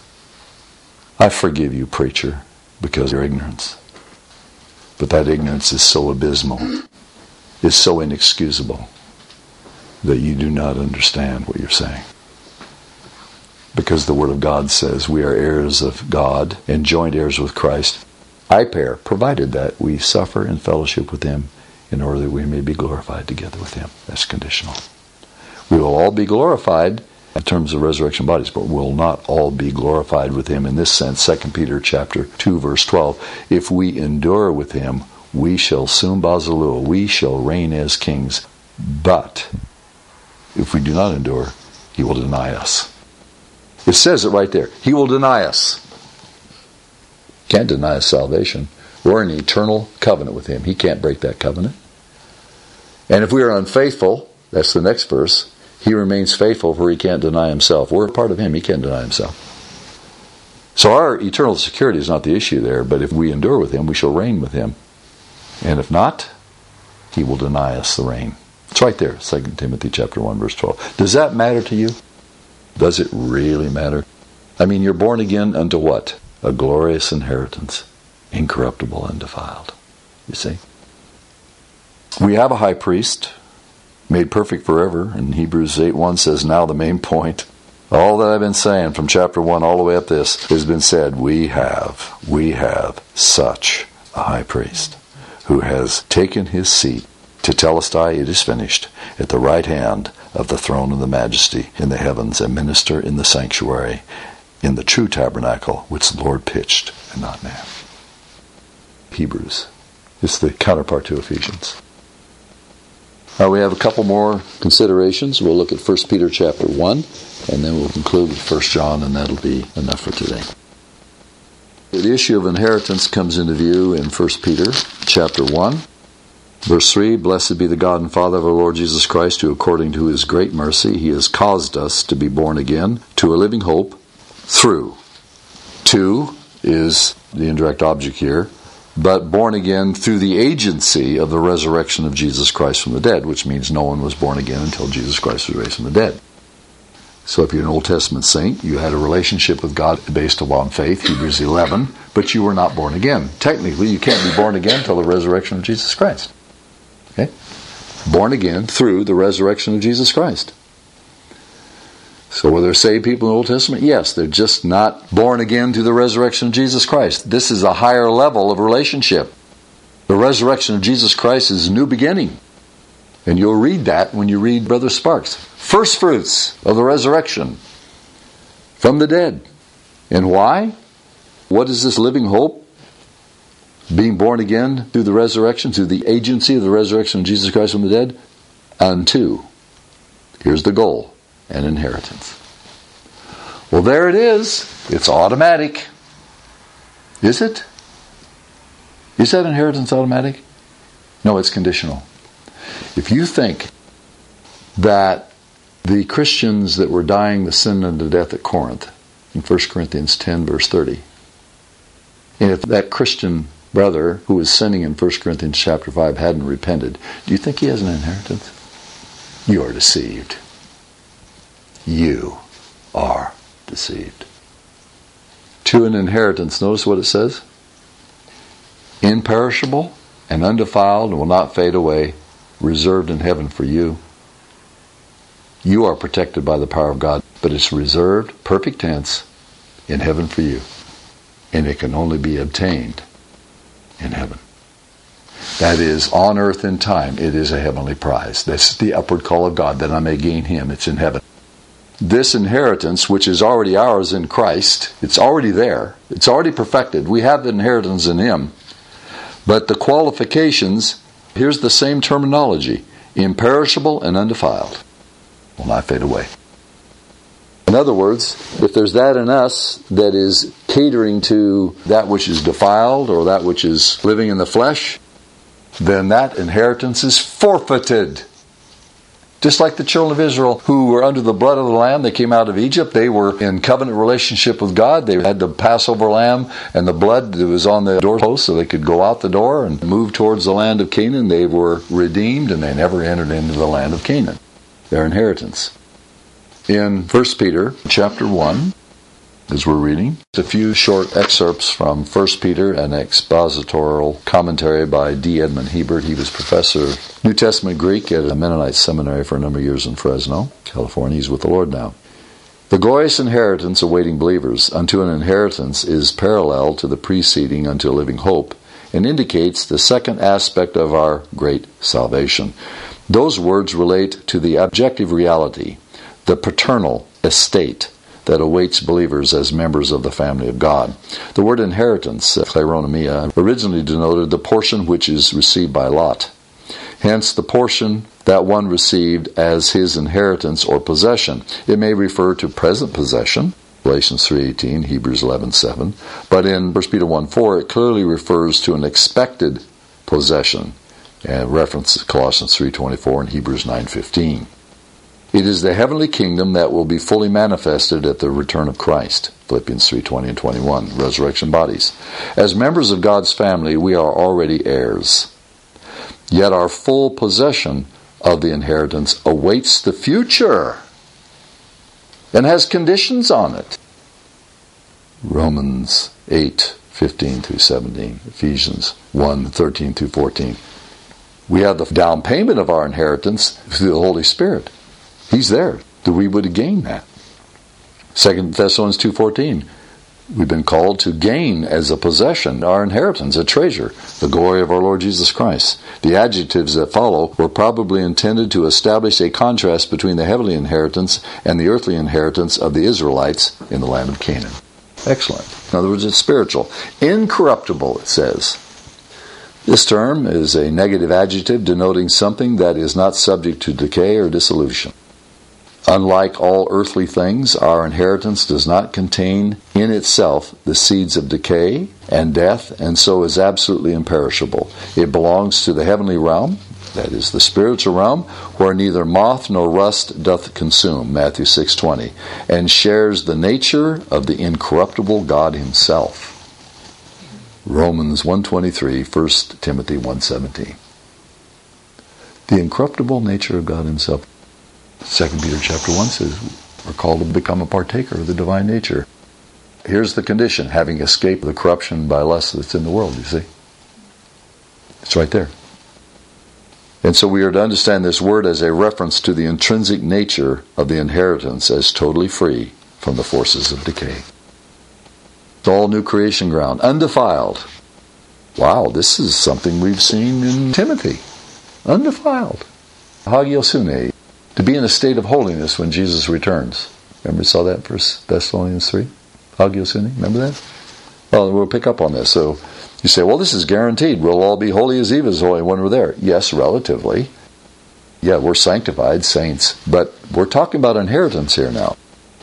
I forgive you, preacher, because of your ignorance. But that ignorance is so abysmal, is so inexcusable, that you do not understand what you're saying. Because the Word of God says we are heirs of God and joint heirs with Christ. Iper, provided that we suffer in fellowship with Him in order that we may be glorified together with Him. That's conditional. We will all be glorified in terms of resurrection bodies, but will not all be glorified with Him in this sense. Second Peter chapter two, verse twelve. If we endure with Him, we shall soon basilua. We shall reign as kings. But if we do not endure, He will deny us. It says it right there. He will deny us. Can't deny us salvation. We're in an eternal covenant with Him. He can't break that covenant. And if we are unfaithful, that's the next verse, He remains faithful, for He can't deny Himself. We're a part of Him. He can't deny Himself. So our eternal security is not the issue there, but if we endure with Him, we shall reign with Him. And if not, He will deny us the reign. It's right there, Second Timothy chapter one, verse twelve. Does that matter to you? Does it really matter? I mean, you're born again unto what? A glorious inheritance, incorruptible, undefiled. You see? We have a high priest, made perfect forever, and Hebrews eight one says, now the main point, all that I've been saying from chapter one all the way up this has been said, we have, we have such a high priest who has taken his seat to telestai it is finished at the right hand of the throne of the majesty in the heavens and minister in the sanctuary in the true tabernacle which the Lord pitched and not man. Hebrews. It's the counterpart to Ephesians. Uh, we have a couple more considerations. We'll look at First Peter chapter one, and then we'll conclude with First John, and that'll be enough for today. The issue of inheritance comes into view in First Peter chapter one, verse three, blessed be the God and Father of our Lord Jesus Christ, who according to His great mercy He has caused us to be born again to a living hope through. Two is the indirect object here, but born again through the agency of the resurrection of Jesus Christ from the dead, which means no one was born again until Jesus Christ was raised from the dead. So if you're an Old Testament saint, you had a relationship with God based upon faith, Hebrews eleven, but you were not born again. Technically, you can't be born again until the resurrection of Jesus Christ. Okay? Born again through the resurrection of Jesus Christ. So were there saved people in the Old Testament? Yes, they're just not born again through the resurrection of Jesus Christ. This is a higher level of relationship. The resurrection of Jesus Christ is a new beginning. And you'll read that when you read Brother Sparks. First fruits of the resurrection from the dead. And why? What is this living hope? Being born again through the resurrection, through the agency of the resurrection of Jesus Christ from the dead? Unto. Here's the goal. An inheritance. Well, there it is. It's automatic. Is it? Is that inheritance automatic? No, it's conditional. If you think that the Christians that were dying the sin unto death at Corinth, in First Corinthians ten, verse thirty, and if that Christian brother who was sinning in First Corinthians chapter five hadn't repented, do you think he has an inheritance? You are deceived. You are deceived. To an inheritance, notice what it says? Imperishable and undefiled and will not fade away, reserved in heaven for you. You are protected by the power of God, but it's reserved, perfect tense, in heaven for you. And it can only be obtained in heaven. That is, on earth in time, it is a heavenly prize. That's the upward call of God, that I may gain Him. It's in heaven. This inheritance, which is already ours in Christ, it's already there. It's already perfected. We have the inheritance in Him. But the qualifications, here's the same terminology: imperishable and undefiled, will not fade away. In other words, if there's that in us that is catering to that which is defiled or that which is living in the flesh, then that inheritance is forfeited. Just like the children of Israel who were under the blood of the Lamb, they came out of Egypt, they were in covenant relationship with God, they had the Passover lamb and the blood that was on the doorpost so they could go out the door and move towards the land of Canaan. They were redeemed and they never entered into the land of Canaan, their inheritance. In First Peter chapter one, as we're reading, a few short excerpts from First Peter, an expositorial commentary by D. Edmund Hebert. He was professor of New Testament Greek at a Mennonite seminary for a number of years in Fresno, California. He's with the Lord now. The glorious inheritance awaiting believers unto an inheritance is parallel to the preceding unto a living hope, and indicates the second aspect of our great salvation. Those words relate to the objective reality, the paternal estate that awaits believers as members of the family of God. The word inheritance, kleronomia, originally denoted the portion which is received by lot. Hence, the portion that one received as his inheritance or possession. It may refer to present possession, Galatians three eighteen, Hebrews eleven seven, but in First Peter one four, it clearly refers to an expected possession, and references Colossians three twenty-four and Hebrews nine fifteen. It is the heavenly kingdom that will be fully manifested at the return of Christ. Philippians three twenty and twenty-one, resurrection bodies. As members of God's family, we are already heirs. Yet our full possession of the inheritance awaits the future and has conditions on it. Romans eight fifteen through seventeen, Ephesians one thirteen through fourteen. We have the down payment of our inheritance through the Holy Spirit. He's there, that we would gain that. Second Thessalonians two fourteen, we've been called to gain as a possession our inheritance, a treasure, the glory of our Lord Jesus Christ. The adjectives that follow were probably intended to establish a contrast between the heavenly inheritance and the earthly inheritance of the Israelites in the land of Canaan. Excellent. In other words, it's spiritual. Incorruptible, it says. This term is a negative adjective denoting something that is not subject to decay or dissolution. Unlike all earthly things, our inheritance does not contain in itself the seeds of decay and death, and so is absolutely imperishable. It belongs to the heavenly realm, that is the spiritual realm, where neither moth nor rust doth consume, Matthew six twenty, and shares the nature of the incorruptible God Himself. Romans one twenty-three, First Timothy one seventeen. The incorruptible nature of God Himself. Second Peter chapter one says we're called to become a partaker of the divine nature. Here's the condition: having escaped the corruption by lust that's in the world, you see. It's right there. And so we are to understand this word as a reference to the intrinsic nature of the inheritance as totally free from the forces of decay. It's all new creation ground, undefiled. Wow, this is something we've seen in Timothy. Undefiled. Hagiosune. To be in a state of holiness when Jesus returns. Remember, we saw that in First Thessalonians three? Hagiosune, remember that? Well, we'll pick up on this. So you say, well, this is guaranteed. We'll all be holy as Eve is holy when we're there. Yes, relatively. Yeah, we're sanctified saints. But we're talking about inheritance here now.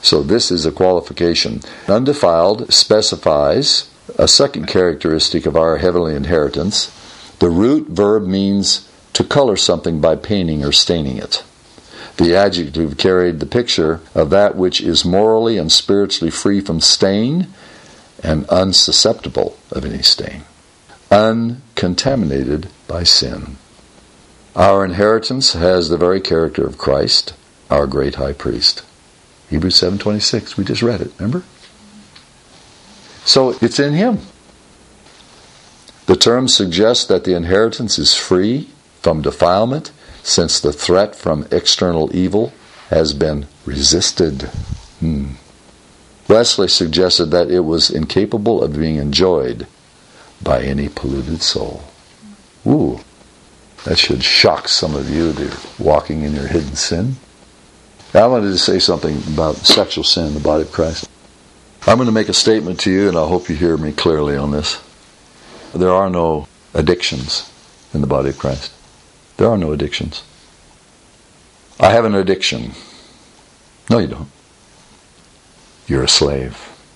So this is a qualification. Undefiled specifies a second characteristic of our heavenly inheritance. The root verb means to color something by painting or staining it. The adjective carried the picture of that which is morally and spiritually free from stain and unsusceptible of any stain, uncontaminated by sin. Our inheritance has the very character of Christ, our great high priest. Hebrews seven twenty-six, we just read it, remember? So it's in him. The term suggests that the inheritance is free from defilement, since the threat from external evil has been resisted. Hmm. Wesley suggested that it was incapable of being enjoyed by any polluted soul. Ooh, that should shock some of you that are walking in your hidden sin. Now, I wanted to say something about sexual sin in the body of Christ. I'm going to make a statement to you, and I hope you hear me clearly on this. There are no addictions in the body of Christ. There are no addictions. I have an addiction. No, you don't. You're a slave.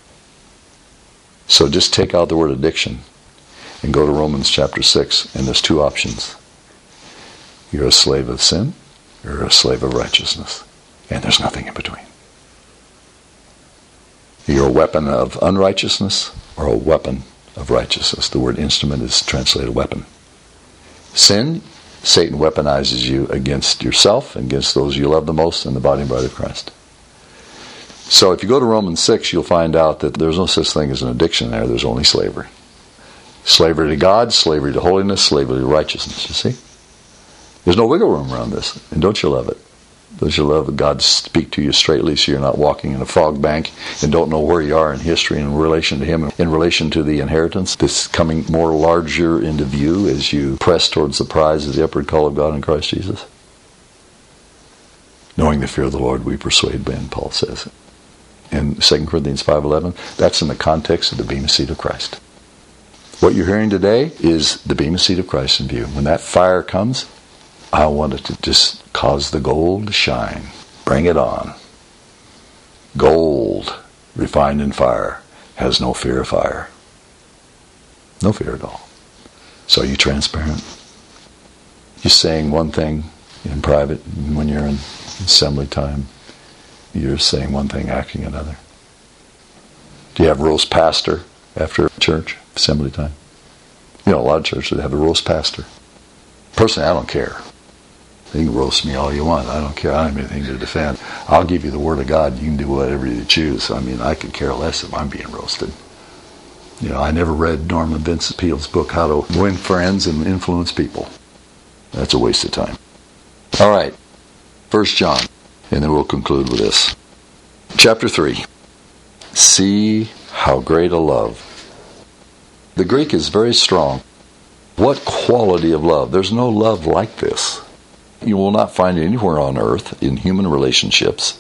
So just take out the word addiction and go to Romans chapter six, and there's two options. You're a slave of sin, you're a slave of righteousness, and there's nothing in between. You're a weapon of unrighteousness or a weapon of righteousness. The word instrument is translated weapon. Sin, Satan weaponizes you against yourself, against those you love the most in the body and bride of Christ. So if you go to Romans six, you'll find out that there's no such thing as an addiction there. There's only slavery. Slavery to God, slavery to holiness, slavery to righteousness, you see? There's no wiggle room around this. And don't you love it? Don't you love that God speak to you straightly so you're not walking in a fog bank and don't know where you are in history in relation to Him, in relation to the inheritance that's coming more larger into view as you press towards the prize of the upward call of God in Christ Jesus? Knowing the fear of the Lord, we persuade men, Paul says. In Second Corinthians five eleven, that's in the context of the Bema Seat of Christ. What you're hearing today is the Bema Seat of Christ in view. When that fire comes, I want it to just cause the gold to shine. Bring it on. Gold, refined in fire, has no fear of fire. No fear at all. So are you transparent? You're saying one thing in private, when you're in assembly time, you're saying one thing, acting another. Do you have roast pastor after church, assembly time? You know, a lot of churches have a roast pastor. Personally, I don't care. You can roast me all you want. I don't care. I don't have anything to defend. I'll give you the Word of God. You can do whatever you choose. I mean, I could care less if I'm being roasted. You know, I never read Norman Vincent Peale's book, How to Win Friends and Influence People. That's a waste of time. All right. First John. And then we'll conclude with this. Chapter three. See how great a love. The Greek is very strong. What quality of love? There's no love like this. You will not find it anywhere on earth in human relationships.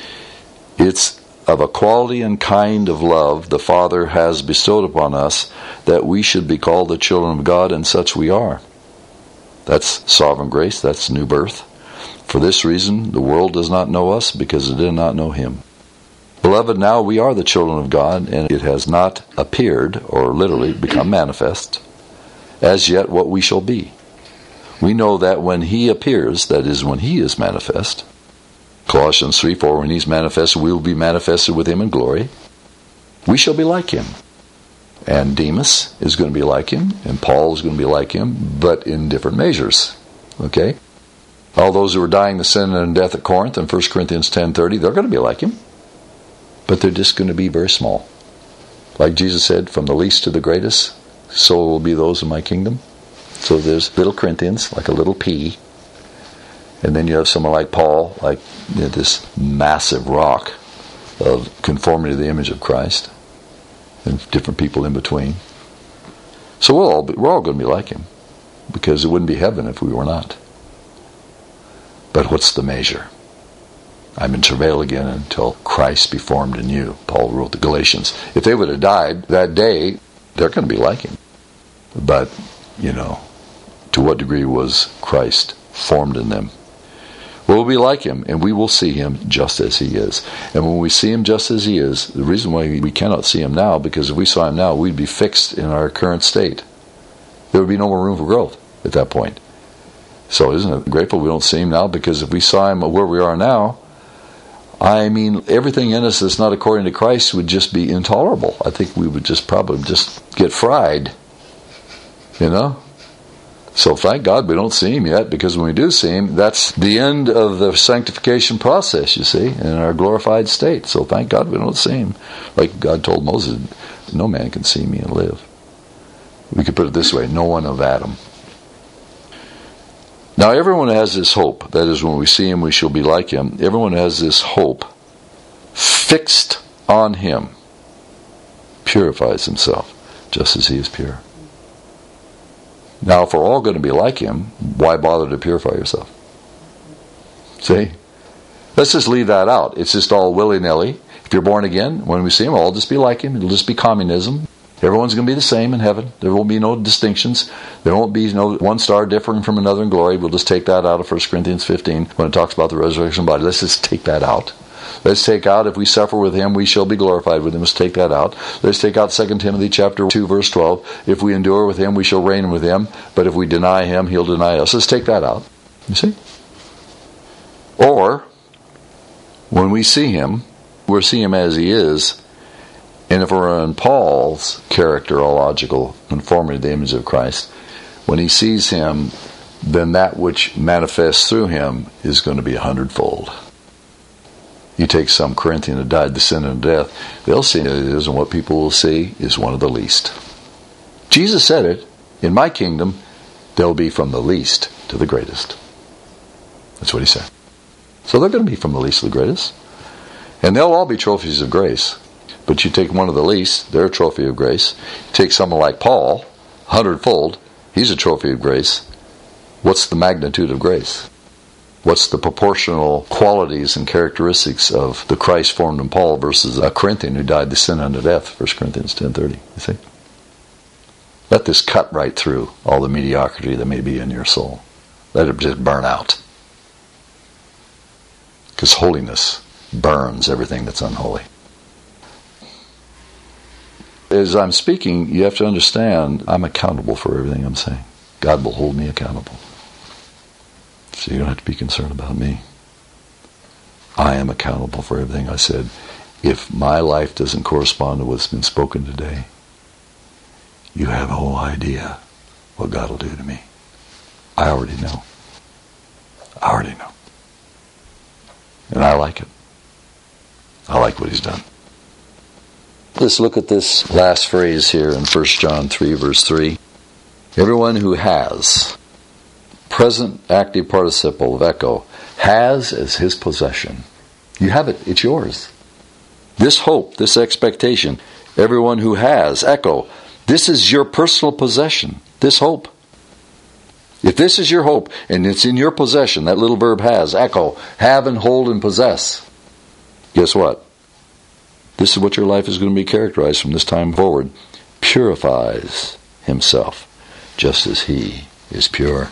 It's of a quality and kind of love the Father has bestowed upon us, that we should be called the children of God, and such we are. That's sovereign grace. That's new birth. For this reason, the world does not know us, because it did not know Him. Beloved, now we are the children of God, and it has not appeared, or literally become manifest, as yet what we shall be. We know that when He appears, that is, when He is manifest, Colossians three four, when He's manifested, we will be manifested with Him in glory. We shall be like Him. And Demas is going to be like Him, and Paul is going to be like Him, but in different measures. Okay? All those who were dying to sin and death at Corinth in First Corinthians ten thirty, they're going to be like Him, but they're just going to be very small. Like Jesus said, from the least to the greatest, so will be those in my kingdom. So there's little Corinthians, like a little pea. And then you have someone like Paul, like you know, this massive rock of conformity to the image of Christ. And different people in between. So we'll all be, we're all going to be like Him, because it wouldn't be heaven if we were not. But what's the measure? I'm in travail again until Christ be formed in you. Paul wrote the Galatians. If they would have died that day, they're going to be like Him. But, you know, to what degree was Christ formed in them? We'll be like him, and we will see him just as he is. And when we see him just as he is, the reason why we cannot see him now, because if we saw him now, we'd be fixed in our current state. There would be no more room for growth at that point. So isn't it grateful we don't see him now? Because if we saw him where we are now, I mean, everything in us that's not according to Christ would just be intolerable. I think we would just probably just get fried. You know? So thank God we don't see him yet, because when we do see him, that's the end of the sanctification process, you see, in our glorified state. So thank God we don't see him. Like God told Moses, no man can see me and live. We could put it this way, no one of Adam. Now everyone has this hope. That is, when we see him, we shall be like him. Everyone has this hope fixed on him. Purifies himself, just as he is pure. Now, if we're all going to be like him, why bother to purify yourself? See? Let's just leave that out. It's just all willy-nilly. If you're born again, when we see him, all just be like him. It'll just be communism. Everyone's going to be the same in heaven. There won't be no distinctions. There won't be no one star differing from another in glory. We'll just take that out of First Corinthians fifteen when it talks about the resurrection body. Let's just take that out. Let's take out, if we suffer with him, we shall be glorified with him. Let's take that out. Let's take out Second Timothy chapter two, verse twelve. If we endure with him, we shall reign with him. But if we deny him, he'll deny us. Let's take that out. You see? Or, when we see him, we'll see him as he is. And if we're in Paul's characterological conformity to the image of Christ, when he sees him, then that which manifests through him is going to be a hundredfold. You take some Corinthian who died the sin and death, they'll see it is, and what people will see is one of the least. Jesus said it, in my kingdom, they'll be from the least to the greatest. That's what he said. So they're going to be from the least to the greatest. And they'll all be trophies of grace. But you take one of the least, they're a trophy of grace. You take someone like Paul, hundredfold, he's a trophy of grace. What's the magnitude of grace? What's the proportional qualities and characteristics of the Christ formed in Paul versus a Corinthian who died the sin unto death? First Corinthians ten thirty. You see? Let this cut right through all the mediocrity that may be in your soul. Let it just burn out. Because holiness burns everything that's unholy. As I'm speaking, you have to understand I'm accountable for everything I'm saying. God will hold me accountable. So you don't have to be concerned about me. I am accountable for everything I said. If my life doesn't correspond to what's been spoken today, you have no idea what God will do to me. I already know. I already know. And I like it. I like what he's done. Let's look at this last phrase here in First John three, verse three. Everyone who has, present active participle of echo, has as his possession. You have it. It's yours. This hope, this expectation, everyone who has, echo, this is your personal possession. This hope. If this is your hope and it's in your possession, that little verb has, echo, have and hold and possess, guess what? This is what your life is going to be characterized from this time forward. Purifies himself, just as he is pure.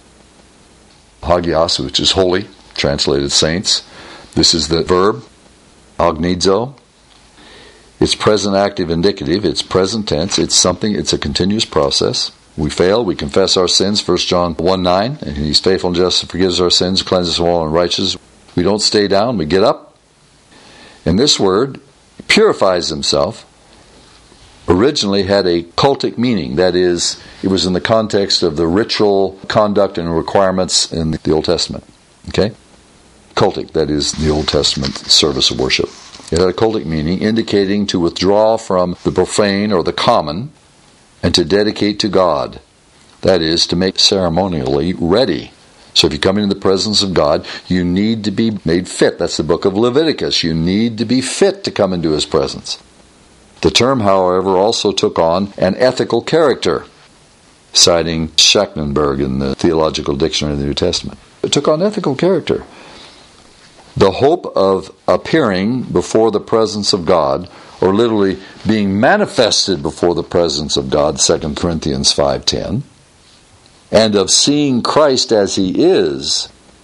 Hagios, which is holy, translated saints. This is the verb, agnizo. It's present active indicative. It's present tense. It's something, it's a continuous process. We fail, we confess our sins, First John one nine, and he's faithful and just to forgive us our sins, cleanse us from all unrighteousness. We don't stay down, we get up. And this word, purifies himself, originally had a cultic meaning. That is, it was in the context of the ritual conduct and requirements in the Old Testament. Okay? Cultic, that is the Old Testament service of worship. It had a cultic meaning, indicating to withdraw from the profane or the common and to dedicate to God. That is, to make ceremonially ready. So if you come into the presence of God, you need to be made fit. That's the book of Leviticus. You need to be fit to come into his presence. The term, however, also took on an ethical character, citing Schachenberg in the Theological Dictionary of the New Testament. It took on ethical character. The hope of appearing before the presence of God, or literally being manifested before the presence of God, Second Corinthians five ten, and of seeing Christ as he is,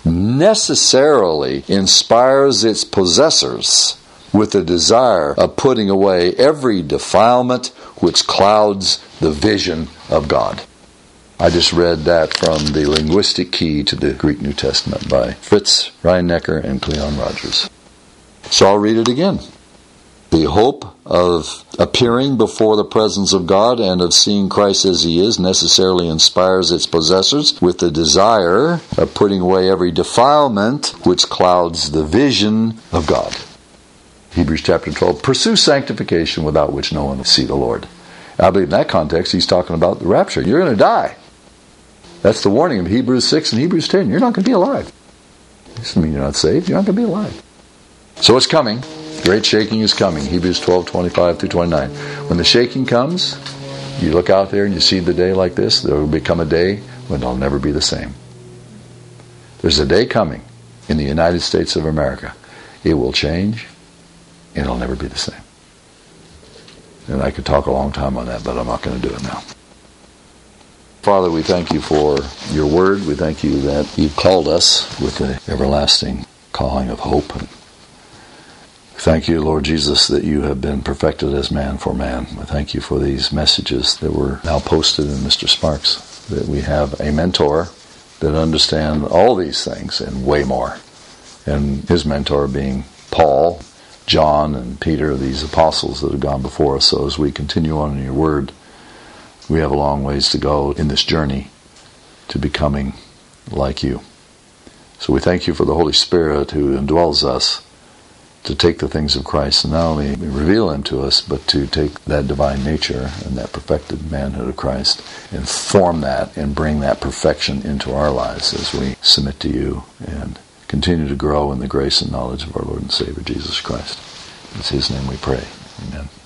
necessarily inspires its possessors with the desire of putting away every defilement which clouds the vision of God. I just read that from the Linguistic Key to the Greek New Testament by Fritz Reinnecker and Cleon Rogers. So I'll read it again. The hope of appearing before the presence of God and of seeing Christ as He is necessarily inspires its possessors with the desire of putting away every defilement which clouds the vision of God. Hebrews chapter twelve, pursue sanctification without which no one will see the Lord. I believe in that context he's talking about the rapture. You're going to die. That's the warning of Hebrews six and Hebrews ten. You're not going to be alive. It doesn't mean you're not saved. You're not going to be alive. So it's coming. Great shaking is coming. Hebrews twelve, twenty-five through twenty-nine. When the shaking comes, you look out there and you see the day like this, there will become a day when it'll never be the same. There's a day coming in the United States of America. It will change and it'll never be the same. And I could talk a long time on that, but I'm not going to do it now. Father, we thank you for your word. We thank you that you've called us with the everlasting calling of hope. And thank you, Lord Jesus, that you have been perfected as man for man. We thank you for these messages that were now posted in Mister Sparks, that we have a mentor that understands all these things and way more. And his mentor being Paul, John, and Peter, these apostles that have gone before us. So as we continue on in your word, we have a long ways to go in this journey to becoming like you. So we thank you for the Holy Spirit who indwells us to take the things of Christ and not only reveal them to us, but to take that divine nature and that perfected manhood of Christ and form that and bring that perfection into our lives as we submit to you and continue to grow in the grace and knowledge of our Lord and Savior Jesus Christ. In his name we pray. Amen.